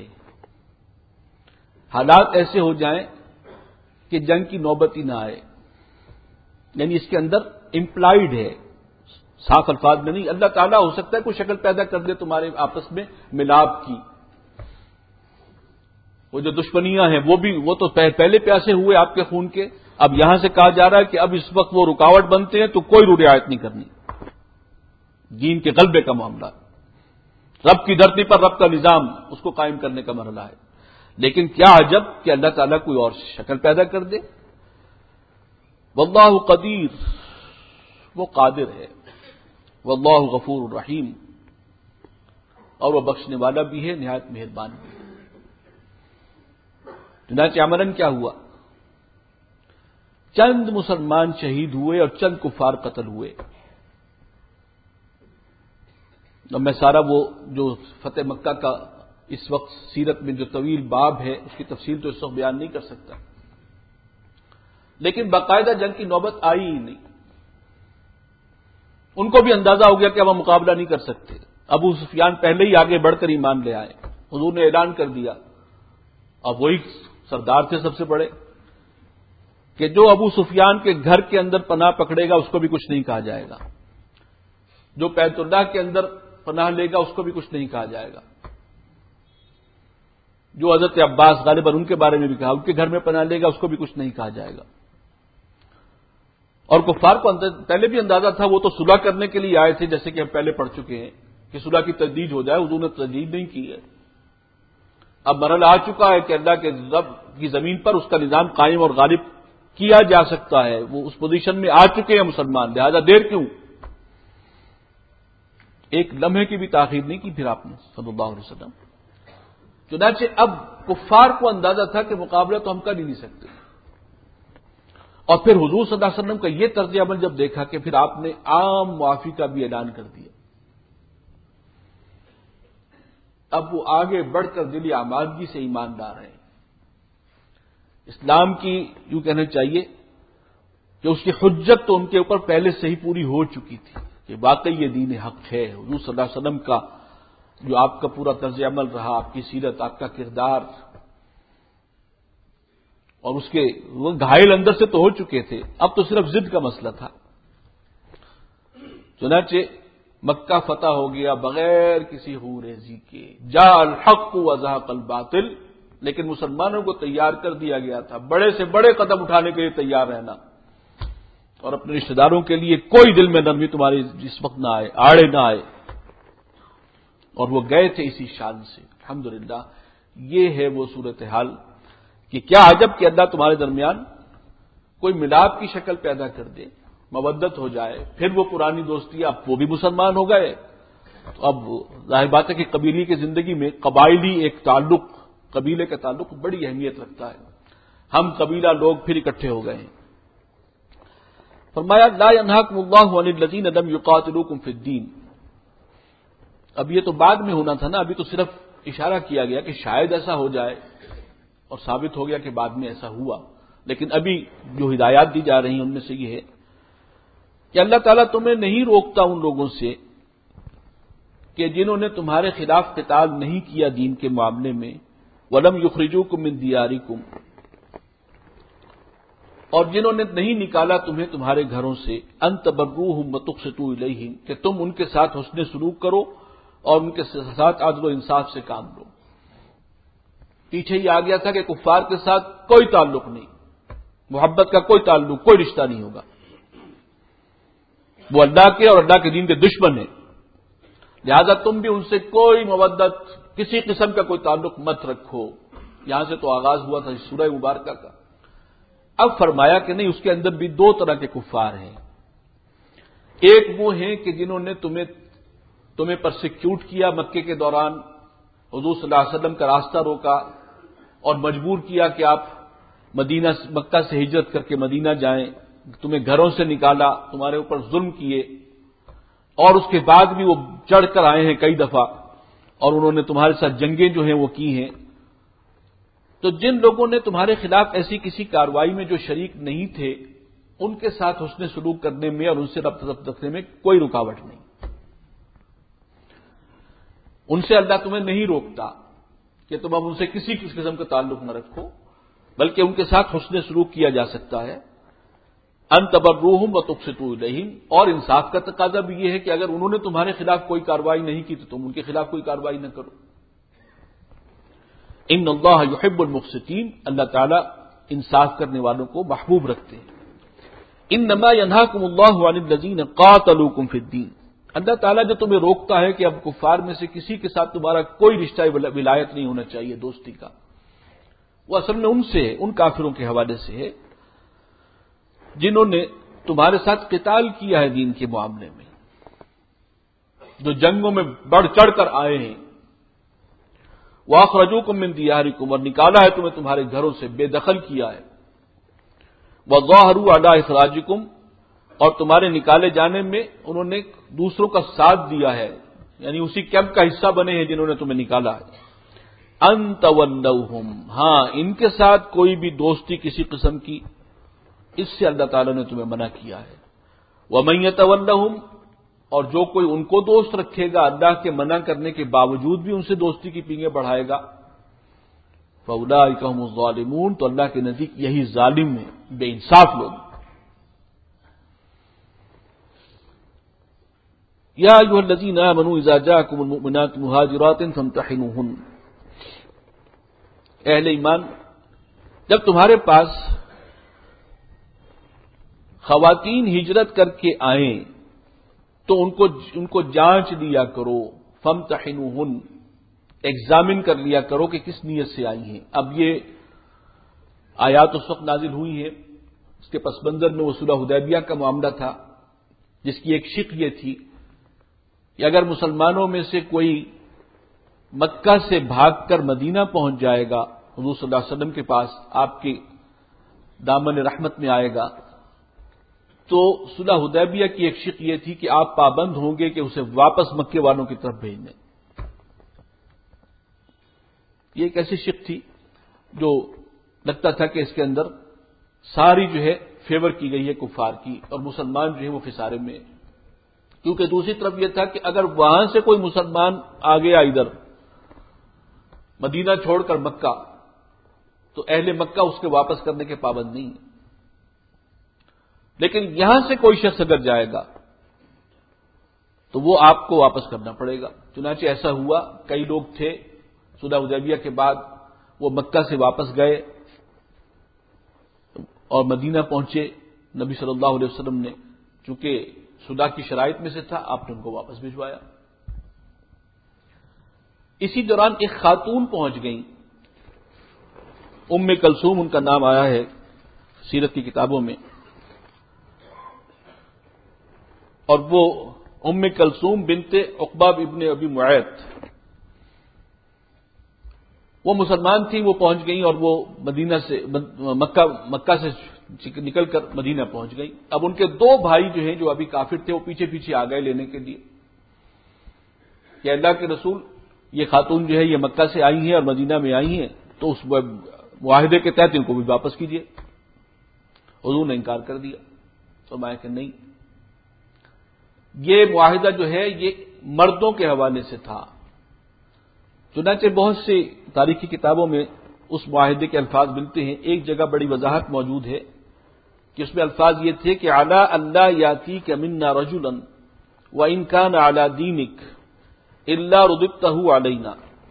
حالات ایسے ہو جائیں کہ جنگ کی نوبت ہی نہ آئے. یعنی اس کے اندر امپلائیڈ ہے، صاف الفاظ میں نہیں. اللہ تعالیٰ ہو سکتا ہے کوئی شکل پیدا کر دے تمہارے آپس میں ملاپ کی. وہ جو دشمنیاں ہیں وہ بھی وہ تو پہلے پیاسے ہوئے آپ کے خون کے. اب یہاں سے کہا جا رہا ہے کہ اب اس وقت وہ رکاوٹ بنتے ہیں تو کوئی رو رعایت نہیں کرنی. دین کے غلبے کا معاملہ، رب کی دھرتی پر رب کا نظام اس کو قائم کرنے کا مرحلہ ہے. لیکن کیا عجب کہ اللہ تعالیٰ کوئی اور شکل پیدا کر دے. واللہ قدیر، وہ قادر ہے. واللہ غفور الرحیم، اور وہ بخشنے والا بھی ہے، نہایت مہربان بھی ہے. چنانچہ عملاً کیا ہوا؟ چند مسلمان شہید ہوئے اور چند کفار قتل ہوئے. اب میں سارا وہ جو فتح مکہ کا اس وقت سیرت میں جو طویل باب ہے اس کی تفصیل تو اس وقت بیان نہیں کر سکتا، لیکن باقاعدہ جنگ کی نوبت آئی ہی نہیں. ان کو بھی اندازہ ہو گیا کہ اب ہم مقابلہ نہیں کر سکتے. ابو سفیان پہلے ہی آگے بڑھ کر ایمان لے آئے. حضور نے اعلان کر دیا، اب وہی سردار تھے سب سے بڑے، کہ جو ابو سفیان کے گھر کے اندر پناہ پکڑے گا اس کو بھی کچھ نہیں کہا جائے گا، جو بیت اللہ کے اندر پناہ لے گا اس کو بھی کچھ نہیں کہا جائے گا، جو حضرت عباس غالباً ان کے بارے میں بھی کہا ان کے گھر میں پناہ لے گا اس کو بھی کچھ نہیں کہا جائے گا. اور کفار کو پہلے بھی اندازہ تھا، وہ تو صلح کرنے کے لیے آئے تھے، جیسے کہ ہم پہلے پڑھ چکے ہیں کہ صلح کی تجدید ہو جائے. حضور نے تجدید نہیں کی ہے. اب مرحلہ آ چکا ہے کہ اللہ کے رب کی زمین پر اس کا نظام قائم اور غالب کیا جا سکتا ہے. وہ اس پوزیشن میں آ چکے ہیں مسلمان، لہذا دیر کیوں؟ ایک لمحے کی بھی تاخیر نہیں کی پھر آپ نے صلی اللہ علیہ وسلم. چنانچہ اب کفار کو اندازہ تھا کہ مقابلہ تو ہم کر ہی نہیں سکتے. اور پھر حضور صلی اللہ علیہ وسلم کا یہ طرز عمل جب دیکھا کہ پھر آپ نے عام معافی کا بھی اعلان کر دیا. اب وہ آگے بڑھ کر دلی آمادگی سے ایمان لا رہے ہیں. اسلام کی یوں کہنا چاہیے کہ اس کی حجت تو ان کے اوپر پہلے سے ہی پوری ہو چکی تھی کہ واقعی یہ دین حق ہے. حضور صلی اللہ علیہ وسلم کا جو آپ کا پورا طرز عمل رہا، آپ کی سیرت، آپ کا کردار، اور اس کے وہ گھائل اندر سے تو ہو چکے تھے، اب تو صرف ضد کا مسئلہ تھا. چنانچہ مکہ فتح ہو گیا بغیر کسی خوریزی کے، جاء الحق وزهق الباطل، لیکن مسلمانوں کو تیار کر دیا گیا تھا بڑے سے بڑے قدم اٹھانے کے لیے تیار رہنا، اور اپنے رشتہ داروں کے لیے کوئی دل میں نرمی تمہاری جس وقت نہ آئے، آڑے نہ آئے، اور وہ گئے تھے اسی شان سے. الحمدللہ یہ ہے وہ صورتحال کہ کیا عجب کہ اللہ تمہارے درمیان کوئی ملاپ کی شکل پیدا کر دے، مودت ہو جائے، پھر وہ پرانی دوستی، اب وہ بھی مسلمان ہو گئے. تو اب ظاہر بات ہے کہ قبیلے کی زندگی میں قبائلی ایک تعلق، قبیلے کا تعلق بڑی اہمیت رکھتا ہے. ہم قبیلہ لوگ پھر اکٹھے ہو گئے ہیں. فرمایا لا ينهاكم الله عن الذين لم يقاتلوكم في الدين. اب یہ تو بعد میں ہونا تھا نا، ابھی تو صرف اشارہ کیا گیا کہ شاید ایسا ہو جائے، اور ثابت ہو گیا کہ بعد میں ایسا ہوا. لیکن ابھی جو ہدایات دی جا رہی ہیں ان میں سے یہ ہے کہ اللہ تعالیٰ تمہیں نہیں روکتا ان لوگوں سے کہ جنہوں نے تمہارے خلاف قتال نہیں کیا دین کے معاملے میں، وَلَمْ يُخْرِجُوكُم مِّن دِيَارِكُمْ، اور جنہوں نے نہیں نکالا تمہیں تمہارے گھروں سے، أَن تَبَرُّوهُمْ وَتُقْسِطُوا إِلَيْهِمْ، کہ تم ان کے ساتھ حسن سلوک کرو اور ان کے ساتھ عدل و انصاف سے کام لو. پیچھے یہ آ گیا تھا کہ کفار کے ساتھ کوئی تعلق نہیں، محبت کا کوئی تعلق، کوئی رشتہ نہیں ہوگا، وہ اللہ کے اور اللہ کے دین کے دشمن ہیں، لہذا تم بھی ان سے کوئی مودت، کسی قسم کا کوئی تعلق مت رکھو. یہاں سے تو آغاز ہوا تھا سورہ مبارکہ کا. اب فرمایا کہ نہیں، اس کے اندر بھی دو طرح کے کفار ہیں. ایک وہ ہیں کہ جنہوں نے تمہیں تمہیں پرسیکیوٹ کیا مکے کے دوران، حضور صلی اللہ علیہ وسلم کا راستہ روکا اور مجبور کیا کہ آپ مدینہ مکہ سے ہجرت کر کے مدینہ جائیں، تمہیں گھروں سے نکالا، تمہارے اوپر ظلم کیے، اور اس کے بعد بھی وہ چڑھ کر آئے ہیں کئی دفعہ، اور انہوں نے تمہارے ساتھ جنگیں جو ہیں وہ کی ہیں. تو جن لوگوں نے تمہارے خلاف ایسی کسی کارروائی میں جو شریک نہیں تھے، ان کے ساتھ حسن سلوک کرنے میں اور ان سے ربط رکھنے میں کوئی رکاوٹ نہیں. ان سے اللہ تمہیں نہیں روکتا کہ تم اب ان سے کسی قسم کا تعلق نہ رکھو، بلکہ ان کے ساتھ حسن سلوک کیا جا سکتا ہے. ان تبروہم وتقسطوا الیہم، اور انصاف کا تقاضا بھی یہ ہے کہ اگر انہوں نے تمہارے خلاف کوئی کارروائی نہیں کی تو تم ان کے خلاف کوئی کارروائی نہ کرو. ان اللہ یحب المقسطین، اللہ تعالیٰ انصاف کرنے والوں کو محبوب رکھتے ہیں. انما ینہاکم اللہ عن الذین قاتلوکم فی الدین، اللہ تعالیٰ جو تمہیں روکتا ہے کہ اب کفار میں سے کسی کے ساتھ تمہارا کوئی رشتہ ولایت نہیں ہونا چاہیے، دوستی کا، وہ اصل میں ان سے ہے، ان کافروں کے حوالے سے ہے جنہوں نے تمہارے ساتھ قتال کیا ہے دین کے معاملے میں، جو جنگوں میں بڑھ چڑھ کر آئے ہیں. وَأَخْرَجُوكُم مِّن دِيَارِكُمْ، اور نکالا ہے تمہیں تمہارے گھروں سے، بے دخل کیا ہے. وَظَاهَرُوا عَلَىٰ إِخْرَاجِكُمْ، اور تمہارے نکالے جانے میں انہوں نے دوسروں کا ساتھ دیا ہے، یعنی اسی کیمپ کا حصہ بنے ہیں جنہوں نے تمہیں نکالا ہے. أَن تَوَلَّوْهُمْ، ہاں ان کے ساتھ کوئی بھی دوستی کسی قسم کی، اس سے اللہ تعالیٰ نے تمہیں منع کیا ہے. وَمَن يَتَوَلَّهُمْ، اور جو کوئی ان کو دوست رکھے گا اللہ کے منع کرنے کے باوجود بھی ان سے دوستی کی پینگیں بڑھائے گا، فَأُولَٰئِكَ هُمُ الظَّالِمُونَ، تو اللہ کے نزدیک یہی ظالم ہیں، بے انصاف لوگ. یا ایھا الذین آمنوا اذا جاءکم المؤمنات مہاجرات فامتحنوہن، اہل ایمان جب تمہارے پاس خواتین ہجرت کر کے آئیں تو ان کو ان کو جانچ لیا کرو، فامتحنوہن، ایگزامن کر لیا کرو کہ کس نیت سے آئی ہیں. اب یہ آیات اس وقت نازل ہوئی ہیں، اس کے پس منظر میں وہ صلح حدیبیہ کا معاملہ تھا، جس کی ایک شق یہ تھی کہ اگر مسلمانوں میں سے کوئی مکہ سے بھاگ کر مدینہ پہنچ جائے گا، حضور صلی اللہ علیہ وسلم کے پاس آپ کے دامن رحمت میں آئے گا، تو صلح حدیبیہ کی ایک شق یہ تھی کہ آپ پابند ہوں گے کہ اسے واپس مکے والوں کی طرف بھیج دیں. یہ ایک ایسی شق تھی جو لگتا تھا کہ اس کے اندر ساری جو ہے فیور کی گئی ہے کفار کی، اور مسلمان جو ہے وہ خسارے میں، کیونکہ دوسری طرف یہ تھا کہ اگر وہاں سے کوئی مسلمان آ گیا ادھر مدینہ چھوڑ کر مکہ، تو اہل مکہ اس کے واپس کرنے کے پابند نہیں ہیں، لیکن یہاں سے کوئی شخص اگر جائے گا تو وہ آپ کو واپس کرنا پڑے گا۔ چنانچہ ایسا ہوا، کئی لوگ تھے صلح حدیبیہ کے بعد وہ مکہ سے واپس گئے اور مدینہ پہنچے، نبی صلی اللہ علیہ وسلم نے چونکہ صلح کی شرائط میں سے تھا، آپ نے ان کو واپس بھجوایا۔ اسی دوران ایک خاتون پہنچ گئیں، ام کلثوم ان کا نام آیا ہے سیرت کی کتابوں میں، اور وہ ام کلثوم بنت عقبہ ابن ابی معیط، وہ مسلمان تھی، وہ پہنچ گئیں اور وہ مدینہ سے مکہ مکہ سے نکل کر مدینہ پہنچ گئی۔ اب ان کے دو بھائی جو ہیں جو ابھی کافر تھے وہ پیچھے پیچھے آ گئے لینے کے لیے کہ اللہ کے رسول، یہ خاتون جو ہے یہ مکہ سے آئی ہیں اور مدینہ میں آئی ہیں، تو اس معاہدے کے تحت ان کو بھی واپس کیجیے۔ حضور نے انکار کر دیا، فرمایا کہ نہیں، یہ معاہدہ جو ہے یہ مردوں کے حوالے سے تھا۔ چنانچہ بہت سی تاریخی کتابوں میں اس معاہدے کے الفاظ ملتے ہیں، ایک جگہ بڑی وضاحت موجود ہے کہ اس میں الفاظ یہ تھے کہ علی اللہ یاتیک منا رجلا وان کان علی دینک الا رددتہ علینا،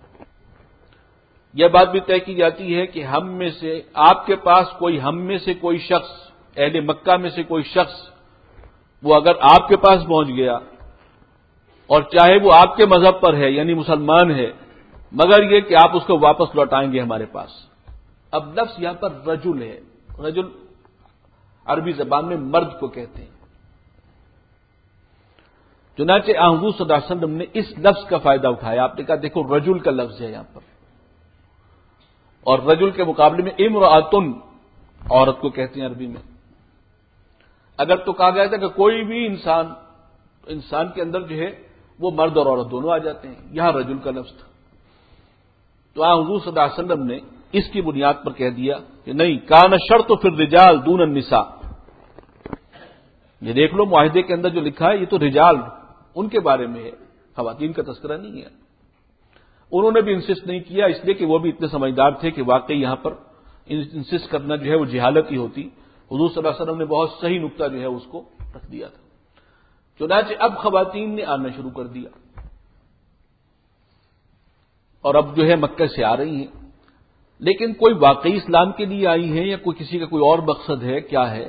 یہ بات بھی طے کی جاتی ہے کہ ہم میں سے آپ کے پاس کوئی ہم میں سے کوئی شخص، اہل مکہ میں سے کوئی شخص، وہ اگر آپ کے پاس پہنچ گیا اور چاہے وہ آپ کے مذہب پر ہے یعنی مسلمان ہے، مگر یہ کہ آپ اس کو واپس لوٹائیں گے ہمارے پاس۔ اب لفظ یہاں پر رجل ہے، رجل عربی زبان میں مرد کو کہتے ہیں، چنانچہ حضور صلی اللہ علیہ وسلم نے اس لفظ کا فائدہ اٹھایا، آپ نے کہا دیکھو رجل کا لفظ ہے یہاں پر، اور رجل کے مقابلے میں امرأتن عورت کو کہتے ہیں عربی میں۔ اگر تو کہا گیا تھا کہ کوئی بھی انسان انسان کے اندر جو ہے وہ مرد اور عورت دونوں آ جاتے ہیں، یہاں رجل کا لفظ تھا، تو آ حضور صلی اللہ علیہ وسلم نے اس کی بنیاد پر کہہ دیا کہ نہیں، کان شرط فی الرجال دون النساء، یہ دیکھ لو معاہدے کے اندر جو لکھا ہے یہ تو رجال ان کے بارے میں ہے، خواتین کا تذکرہ نہیں ہے۔ انہوں نے بھی انسسٹ نہیں کیا، اس لیے کہ وہ بھی اتنے سمجھدار تھے کہ واقعی یہاں پر انسسٹ کرنا جو ہے وہ جہالت ہی ہوتی۔ حضور صلی اللہ علیہ وسلم نے بہت صحیح نقطہ جو ہے اس کو رکھ دیا تھا۔ چنانچہ اب خواتین نے آنا شروع کر دیا اور اب جو ہے مکہ سے آ رہی ہیں، لیکن کوئی واقعی اسلام کے لیے آئی ہیں یا کوئی کسی کا کوئی اور مقصد ہے، کیا ہے،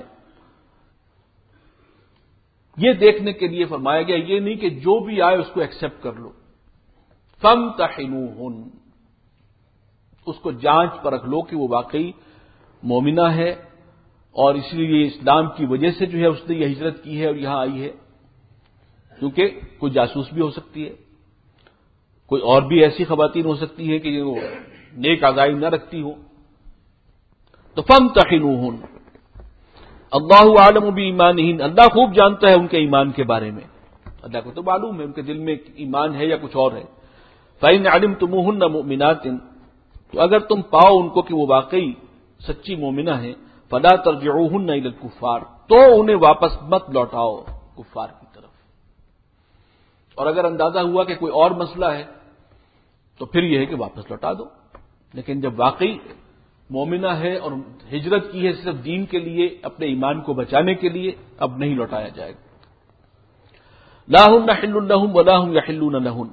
یہ دیکھنے کے لیے فرمایا گیا، یہ نہیں کہ جو بھی آئے اس کو ایکسپٹ کر لو، فامتحنوہن، اس کو جانچ پرکھ لو کہ وہ واقعی مومنہ ہے اور اس لیے اسلام کی وجہ سے جو ہے اس نے یہ ہجرت کی ہے اور یہاں آئی ہے، کیونکہ کوئی جاسوس بھی ہو سکتی ہے، کوئی اور بھی ایسی خواتین ہو سکتی ہے کہ وہ نیک عزائم نہ رکھتی ہو، تو فامتحنوہن، اللہ عالم بایمانہن، اللہ خوب جانتا ہے ان کے ایمان کے بارے میں، اللہ کو تو معلوم ہے ان کے دل میں ایمان ہے یا کچھ اور ہے۔ فإن علمتموہن مؤمنات، تو اگر تم پاؤ ان کو کہ وہ واقعی سچی مومنہ ہیں، فلا ترجعوہن الی الکفار، تو انہیں واپس مت لوٹاؤ کفار کی طرف، اور اگر اندازہ ہوا کہ کوئی اور مسئلہ ہے تو پھر یہ ہے کہ واپس لوٹا دو، لیکن جب واقعی مومنہ ہے اور ہجرت کی ہے صرف دین کے لیے، اپنے ایمان کو بچانے کے لیے، اب نہیں لوٹایا جائے گا۔ لا ہن حل لہم ولا ہم یحلون لہن،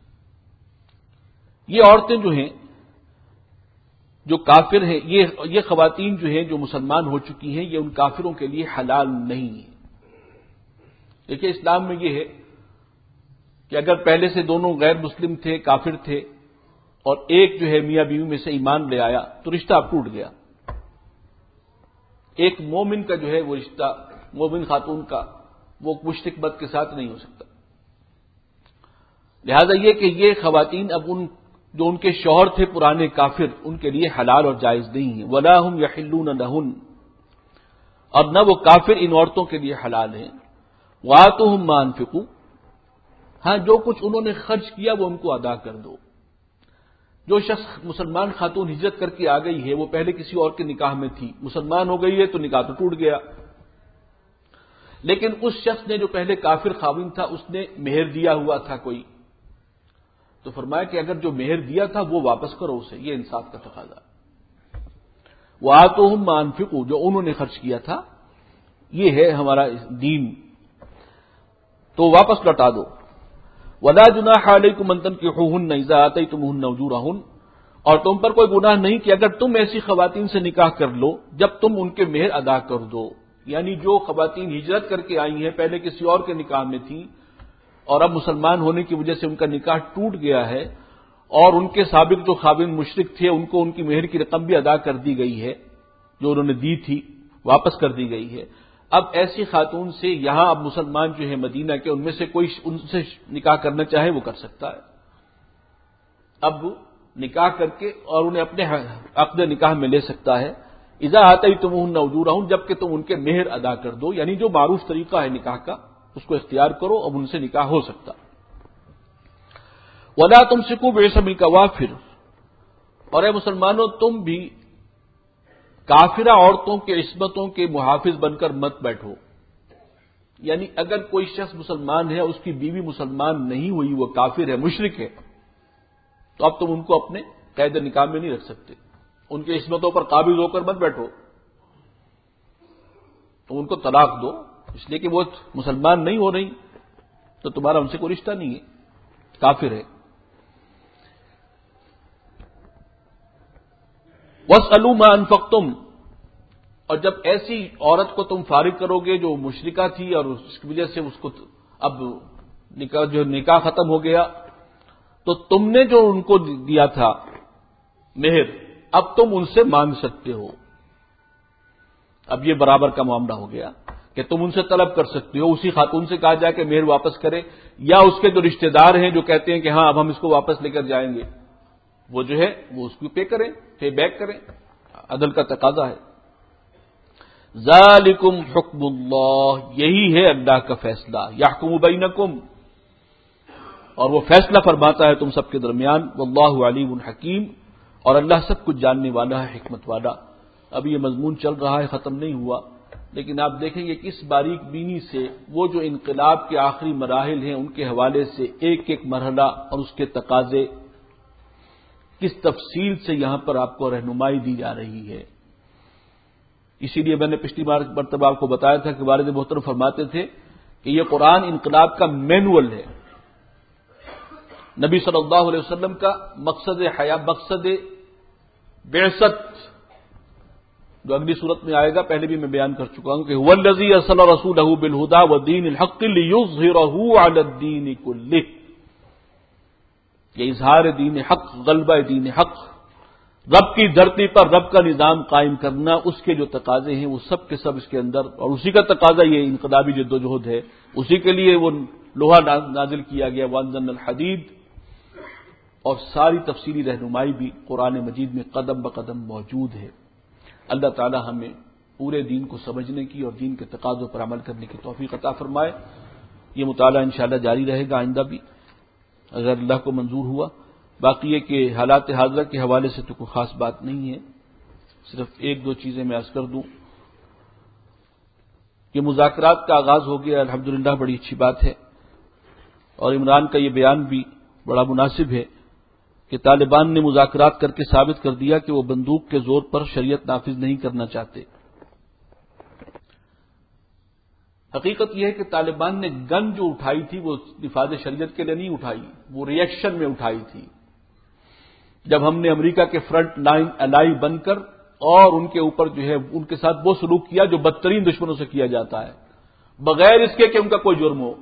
یہ عورتیں جو ہیں جو کافر ہیں، یہ یہ خواتین جو ہیں جو مسلمان ہو چکی ہیں، یہ ان کافروں کے لیے حلال نہیں ہے۔ دیکھیے اسلام میں یہ ہے کہ اگر پہلے سے دونوں غیر مسلم تھے، کافر تھے، اور ایک جو ہے میاں بیوی میں سے ایمان لے آیا تو رشتہ اب ٹوٹ گیا۔ ایک مومن کا جو ہے وہ رشتہ، مومن خاتون کا، وہ مشرک مرد کے ساتھ نہیں ہو سکتا۔ لہذا یہ کہ یہ خواتین اب ان جو ان کے شوہر تھے پرانے کافر، ان کے لیے حلال اور جائز نہیں ہیں۔ ولا ہم یحلون لہن، اور نہ وہ کافر ان عورتوں کے لیے حلال ہیں۔ وآتوہم ما انفقوا، ہاں جو کچھ انہوں نے خرچ کیا وہ ان کو ادا کر دو۔ جو شخص مسلمان خاتون ہجرت کر کے آ گئی ہے، وہ پہلے کسی اور کے نکاح میں تھی، مسلمان ہو گئی ہے تو نکاح تو ٹوٹ گیا، لیکن اس شخص نے جو پہلے کافر خاوند تھا اس نے مہر دیا ہوا تھا کوئی، تو فرمایا کہ اگر جو مہر دیا تھا وہ واپس کرو اسے، یہ انصاف کا تقاضا ہے۔ وَآتُوهُم مَّا أَنفِقُوا، جو انہوں نے خرچ کیا تھا، یہ ہے ہمارا دین، تو واپس لوٹا دو۔ وَلَا جُنَاحَ عَلَيْكُمْ أَن تَنكِحُوهُنَّ إِذَا آتَيْتُمُوهُنَّ أُجُورَهُنَّ، اور تم پر کوئی گناہ نہیں کہ اگر تم ایسی خواتین سے نکاح کر لو جب تم ان کے مہر ادا کر دو، یعنی جو خواتین ہجرت کر کے آئی ہیں، پہلے کسی اور کے نکاح میں تھیں اور اب مسلمان ہونے کی وجہ سے ان کا نکاح ٹوٹ گیا ہے، اور ان کے سابق جو خاوند مشرک تھے ان کو ان کی مہر کی رقم بھی ادا کر دی گئی ہے، جو انہوں نے دی تھی واپس کر دی گئی ہے۔ اب ایسی خاتون سے یہاں اب مسلمان جو ہے مدینہ کے، ان میں سے کوئی ان سے نکاح کرنا چاہے وہ کر سکتا ہے۔ اب نکاح کر کے اور انہیں اپنے عقد نکاح میں لے سکتا ہے۔ اذا آتیتموہن اجورہن، جب کہ تم ان کے مہر ادا کر دو، یعنی جو معروف طریقہ ہے نکاح کا اس کو اختیار کرو، اب ان سے نکاح ہو سکتا۔ ولا تمسکوا بعصم الکوافر، اور اے مسلمانوں تم بھی کافرہ عورتوں کے عصمتوں کے محافظ بن کر مت بیٹھو، یعنی اگر کوئی شخص مسلمان ہے اس کی بیوی مسلمان نہیں ہوئی، وہ کافر ہے، مشرک ہے، تو اب تم ان کو اپنے قید نکاح میں نہیں رکھ سکتے، ان کی عصمتوں پر قابض ہو کر مت بیٹھو، تم ان کو طلاق دو، اس لیے کہ وہ مسلمان نہیں ہو رہی تو تمہارا ان سے کوئی رشتہ نہیں ہے، کافر ہے۔ وَاسْأَلُوا مَا أَنفَقْتُمْ، اور جب ایسی عورت کو تم فارغ کرو گے جو مشرکہ تھی اور اس کی وجہ سے اس کو اب نکاح جو نکاح ختم ہو گیا، تو تم نے جو ان کو دیا تھا مہر اب تم ان سے مانگ سکتے ہو۔ اب یہ برابر کا معاملہ ہو گیا کہ تم ان سے طلب کر سکتے ہو، اسی خاتون سے کہا جائے کہ مہر واپس کرے، یا اس کے جو رشتہ دار ہیں جو کہتے ہیں کہ ہاں اب ہم اس کو واپس لے کر جائیں گے، وہ جو ہے وہ اس کو پے کریں، پے بیک کریں، عدل کا تقاضا ہے۔ ذالکم حکم اللہ، یہی ہے اللہ کا فیصلہ، یحکم بینکم، اور وہ فیصلہ فرماتا ہے تم سب کے درمیان، واللہ علیم حکیم، اور اللہ سب کچھ جاننے والا ہے، حکمت والا۔ اب یہ مضمون چل رہا ہے، ختم نہیں ہوا، لیکن آپ دیکھیں گے کس باریک بینی سے وہ جو انقلاب کے آخری مراحل ہیں ان کے حوالے سے ایک ایک مرحلہ اور اس کے تقاضے کس تفصیل سے یہاں پر آپ کو رہنمائی دی جا رہی ہے۔ اسی لیے میں نے پچھلی مرتبہ آپ کو بتایا تھا کہ والد محترم فرماتے تھے کہ یہ قرآن انقلاب کا مینول ہے، نبی صلی اللہ علیہ وسلم کا مقصد حیا مقصد بعثت، جو اگلی صورت میں آئے گا، پہلے بھی میں بیان کر چکا ہوں کہ هو الذی ارسل رسولہ بالہدی ودین الحق لیظہرہ علی الدین کلہ، یہ اظہار دین حق، غلبہ دین حق، رب کی دھرتی پر رب کا نظام قائم کرنا، اس کے جو تقاضے ہیں وہ سب کے سب اس کے اندر، اور اسی کا تقاضا یہ انقلابی جدوجہد ہے، اسی کے لیے وہ لوہا نازل کیا گیا، وانزلنا الحدید، اور ساری تفصیلی رہنمائی بھی قرآن مجید میں قدم بقدم موجود ہے۔ اللہ تعالی ہمیں پورے دین کو سمجھنے کی اور دین کے تقاضوں پر عمل کرنے کی توفیق عطا فرمائے۔ یہ مطالعہ انشاءاللہ جاری رہے گا آئندہ بھی اگر اللہ کو منظور ہوا۔ باقی یہ کہ حالات حاضرہ کے حوالے سے تو کوئی خاص بات نہیں ہے، صرف ایک دو چیزیں میں عرض کر دوں کہ مذاکرات کا آغاز ہو گیا، الحمدللہ بڑی اچھی بات ہے، اور عمران کا یہ بیان بھی بڑا مناسب ہے کہ طالبان نے مذاکرات کر کے ثابت کر دیا کہ وہ بندوق کے زور پر شریعت نافذ نہیں کرنا چاہتے۔ حقیقت یہ ہے کہ طالبان نے گن جو اٹھائی تھی وہ نفاذ شریعت کے لیے نہیں اٹھائی، وہ ریئیکشن میں اٹھائی تھی، جب ہم نے امریکہ کے فرنٹ لائن الائی بن کر اور ان کے اوپر جو ہے ان کے ساتھ وہ سلوک کیا جو بدترین دشمنوں سے کیا جاتا ہے، بغیر اس کے کہ ان کا کوئی جرم ہو،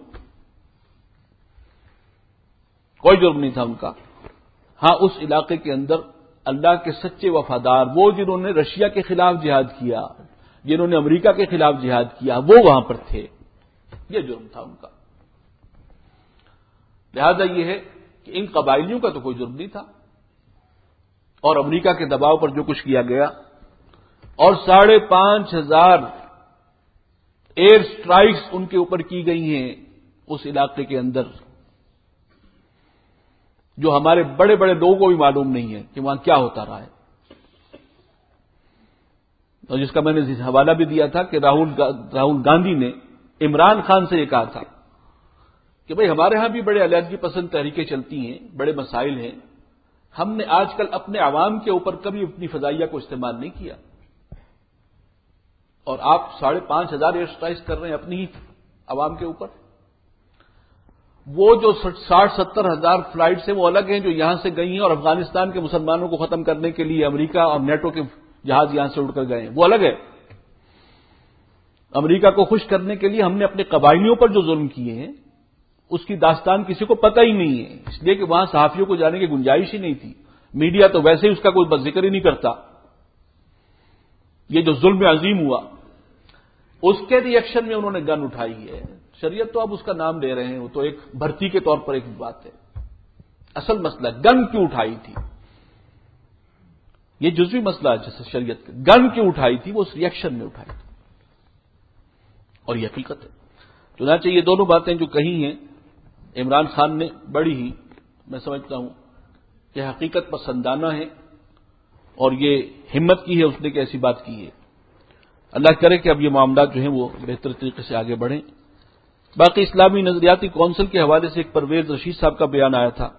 کوئی جرم نہیں تھا ان کا۔ ہاں اس علاقے کے اندر اللہ کے سچے وفادار، وہ جنہوں نے رشیا کے خلاف جہاد کیا، جنہوں نے امریکہ کے خلاف جہاد کیا، وہ وہاں پر تھے، یہ جرم تھا ان کا۔ لہذا یہ ہے کہ ان قبائلیوں کا تو کوئی جرم نہیں تھا، اور امریکہ کے دباؤ پر جو کچھ کیا گیا، اور ساڑھے پانچ ہزار ایئر سٹرائکس ان کے اوپر کی گئی ہیں اس علاقے کے اندر، جو ہمارے بڑے بڑے لوگوں کو بھی معلوم نہیں ہے کہ وہاں کیا ہوتا رہا ہے، اور جس کا میں نے حوالہ بھی دیا تھا کہ راہل راہل گاندھی نے عمران خان سے یہ کہا تھا کہ بھئی ہمارے ہاں بھی بڑے علیحدگی پسند تحریکیں چلتی ہیں، بڑے مسائل ہیں، ہم نے آج کل اپنے عوام کے اوپر کبھی اپنی فضائیہ کو استعمال نہیں کیا، اور آپ ساڑھے پانچ ہزار ایئر اسٹرائکس کر رہے ہیں اپنی ہی عوام کے اوپر۔ وہ جو ساٹھ ستر ہزار فلائٹس ہیں وہ الگ ہیں جو یہاں سے گئی ہیں اور افغانستان کے مسلمانوں کو ختم کرنے کے لیے امریکہ اور نیٹو کے جہاز یہاں سے اڑ کر گئے ہیں، وہ الگ ہے۔ امریکہ کو خوش کرنے کے لیے ہم نے اپنے قبائلیوں پر جو ظلم کیے ہیں اس کی داستان کسی کو پتہ ہی نہیں ہے، اس لیے کہ وہاں صحافیوں کو جانے کی گنجائش ہی نہیں تھی، میڈیا تو ویسے ہی اس کا کوئی بس ذکر ہی نہیں کرتا۔ یہ جو ظلم عظیم ہوا اس کے ری ایکشن میں انہوں نے گن اٹھائی ہے۔ شریعت تو اب اس کا نام لے رہے ہیں، وہ تو ایک بھرتی کے طور پر ایک بات ہے، اصل مسئلہ گن کیوں اٹھائی تھی، یہ جزوی مسئلہ ہے جیسے شریعت کا، گن کیوں اٹھائی تھی وہ اس ری ایکشن میں اٹھائی تھی، اور یہ حقیقت ہے۔ چنانچہ یہ دونوں باتیں جو کہی ہیں عمران خان نے بڑی ہی میں سمجھتا ہوں کہ حقیقت پسندانہ ہے، اور یہ ہمت کی ہے اس نے کہ ایسی بات کی ہے۔ اللہ کرے کہ اب یہ معاملات جو ہیں وہ بہتر طریقے سے آگے بڑھیں۔ باقی اسلامی نظریاتی کونسل کے حوالے سے ایک پرویز رشید صاحب کا بیان آیا تھا،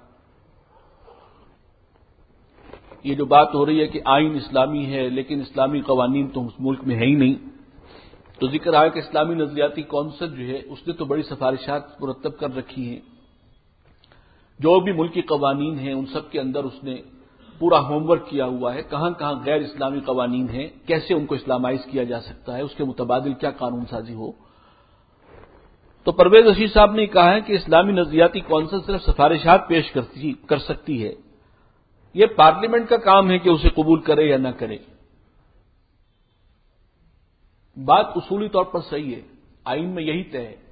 یہ جو بات ہو رہی ہے کہ آئین اسلامی ہے لیکن اسلامی قوانین تو اس ملک میں ہے ہی نہیں، تو ذکر آیا کہ اسلامی نظریاتی کونسل جو ہے اس نے تو بڑی سفارشات مرتب کر رکھی ہیں، جو بھی ملکی قوانین ہیں ان سب کے اندر اس نے پورا ہوم ورک کیا ہوا ہے، کہاں کہاں غیر اسلامی قوانین ہیں، کیسے ان کو اسلامائز کیا جا سکتا ہے، اس کے متبادل کیا قانون سازی ہو۔ تو پرویز رشید صاحب نے کہا ہے کہ اسلامی نظریاتی کونسل صرف سفارشات پیش کرتی کر سکتی ہے، یہ پارلیمنٹ کا کام ہے کہ اسے قبول کرے یا نہ کرے۔ بات اصولی طور پر صحیح ہے، آئین میں یہی طے ہے۔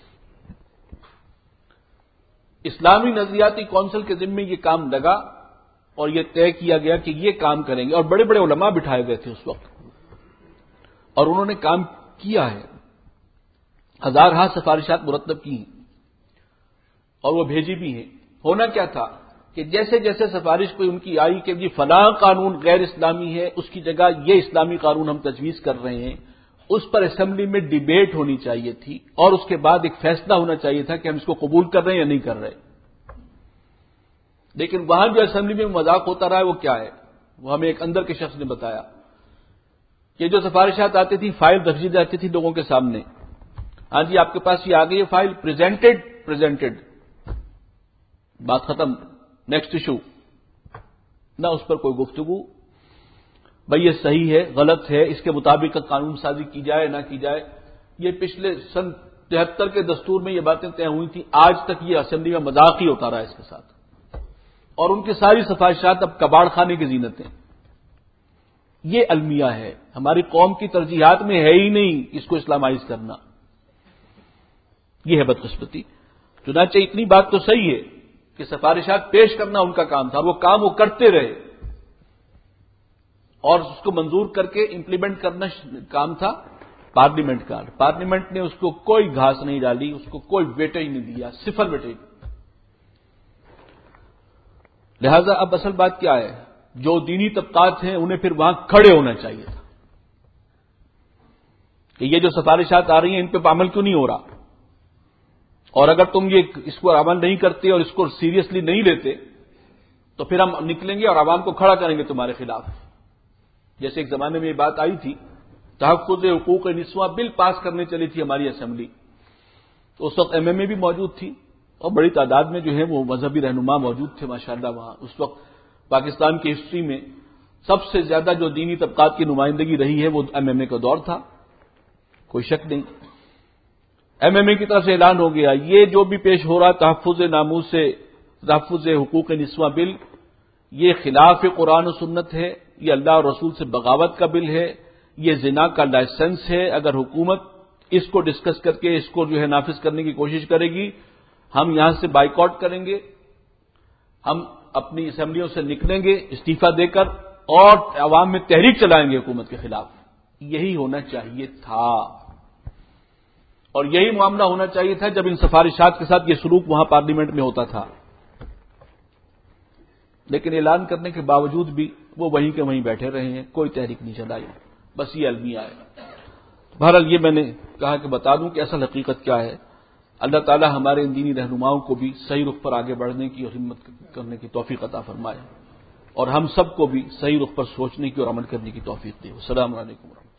اسلامی نظریاتی کونسل کے ذمے یہ کام لگا اور یہ طے کیا گیا کہ یہ کام کریں گے، اور بڑے بڑے علماء بٹھائے گئے تھے اس وقت، اور انہوں نے کام کیا ہے، ہزار ہا سفارشات مرتب کی ہیں اور وہ بھیجی بھی ہیں۔ ہونا کیا تھا کہ جیسے جیسے سفارش کوئی ان کی آئی کہ جی فلاں قانون غیر اسلامی ہے، اس کی جگہ یہ اسلامی قانون ہم تجویز کر رہے ہیں، اس پر اسمبلی میں ڈیبیٹ ہونی چاہیے تھی اور اس کے بعد ایک فیصلہ ہونا چاہیے تھا کہ ہم اس کو قبول کر رہے ہیں یا نہیں کر رہے۔ لیکن وہاں جو اسمبلی میں مذاق ہوتا رہا ہے وہ کیا ہے، وہ ہمیں ایک اندر کے شخص نے بتایا کہ جو سفارشات آتی تھی فائل رکھ دی جاتی تھی لوگوں کے سامنے، ہاں جی آپ کے پاس یہ آ گئی ہے فائل، پریزنٹڈ پریزنٹڈ بات ختم، نیکسٹ ایشو، نہ اس پر کوئی گفتگو، بھئی یہ صحیح ہے غلط ہے، اس کے مطابق قانون سازی کی جائے نہ کی جائے۔ یہ پچھلے سن تہتر کے دستور میں یہ باتیں طے ہوئی تھیں، آج تک یہ اسمبلی میں مذاق ہی ہوتا رہا اس کے ساتھ، اور ان کی ساری سفارشات اب کباڑ خانے کی زینتیں۔ یہ المیہ ہے، ہماری قوم کی ترجیحات میں ہے ہی نہیں اس کو اسلامائز کرنا، یہ ہے بدقسمتی۔ چنانچہ اتنی بات تو صحیح ہے کہ سفارشات پیش کرنا ان کا کام تھا، وہ کام وہ کرتے رہے، اور اس کو منظور کر کے امپلیمنٹ کرنا کام تھا پارلیمنٹ کا۔ پارلیمنٹ نے اس کو کوئی گھاس نہیں ڈالی، اس کو کوئی ویٹیج نہیں دیا، صفر ویٹیج۔ لہذا اب اصل بات کیا ہے، جو دینی طبقات ہیں انہیں پھر وہاں کھڑے ہونا چاہیے تھا کہ یہ جو سفارشات آ رہی ہیں ان پہ عمل کیوں نہیں ہو رہا، اور اگر تم یہ اس کو عمل نہیں کرتے اور اس کو سیریسلی نہیں لیتے تو پھر ہم نکلیں گے اور عوام کو کھڑا کریں گے تمہارے خلاف۔ جیسے ایک زمانے میں یہ بات آئی تھی، تحفظ حقوق نسواں بل پاس کرنے چلی تھی ہماری اسمبلی، تو اس وقت ایم ایم اے بھی موجود تھی اور بڑی تعداد میں جو ہے وہ مذہبی رہنما موجود تھے ماشاءاللہ وہاں۔ اس وقت پاکستان کی ہسٹری میں سب سے زیادہ جو دینی طبقات کی نمائندگی رہی ہے وہ ایم ایم اے کا دور تھا، کوئی شک نہیں۔ ایم ایم اے کی طرف سے اعلان ہو گیا یہ جو بھی پیش ہو رہا تحفظ ناموس سے تحفظ حقوق نسواں بل، یہ خلاف قرآن و سنت ہے، یہ اللہ اور رسول سے بغاوت کا بل ہے، یہ زنا کا لائسنس ہے، اگر حکومت اس کو ڈسکس کر کے اس کو جو ہے نافذ کرنے کی کوشش کرے گی ہم یہاں سے بائیکاٹ کریں گے، ہم اپنی اسمبلیوں سے نکلیں گے استعفیٰ دے کر اور عوام میں تحریک چلائیں گے حکومت کے خلاف۔ یہی ہونا چاہیے تھا اور یہی معاملہ ہونا چاہیے تھا جب ان سفارشات کے ساتھ یہ سلوک وہاں پارلیمنٹ میں ہوتا تھا، لیکن اعلان کرنے کے باوجود بھی وہ وہیں کے وہیں بیٹھے رہے ہیں، کوئی تحریک نہیں چلائی، بس یہ المیہ ہے۔ بہرحال یہ میں نے کہا کہ بتا دوں کہ اصل حقیقت کیا ہے. اللہ تعالی ہمارے ان دینی رہنماؤں کو بھی صحیح رخ پر آگے بڑھنے کی اور ہمت کرنے کی توفیق عطا فرمائے، اور ہم سب کو بھی صحیح رخ پر سوچنے کی اور عمل کرنے کی توفیق دے. السلام علیکم ورحمۃ اللہ.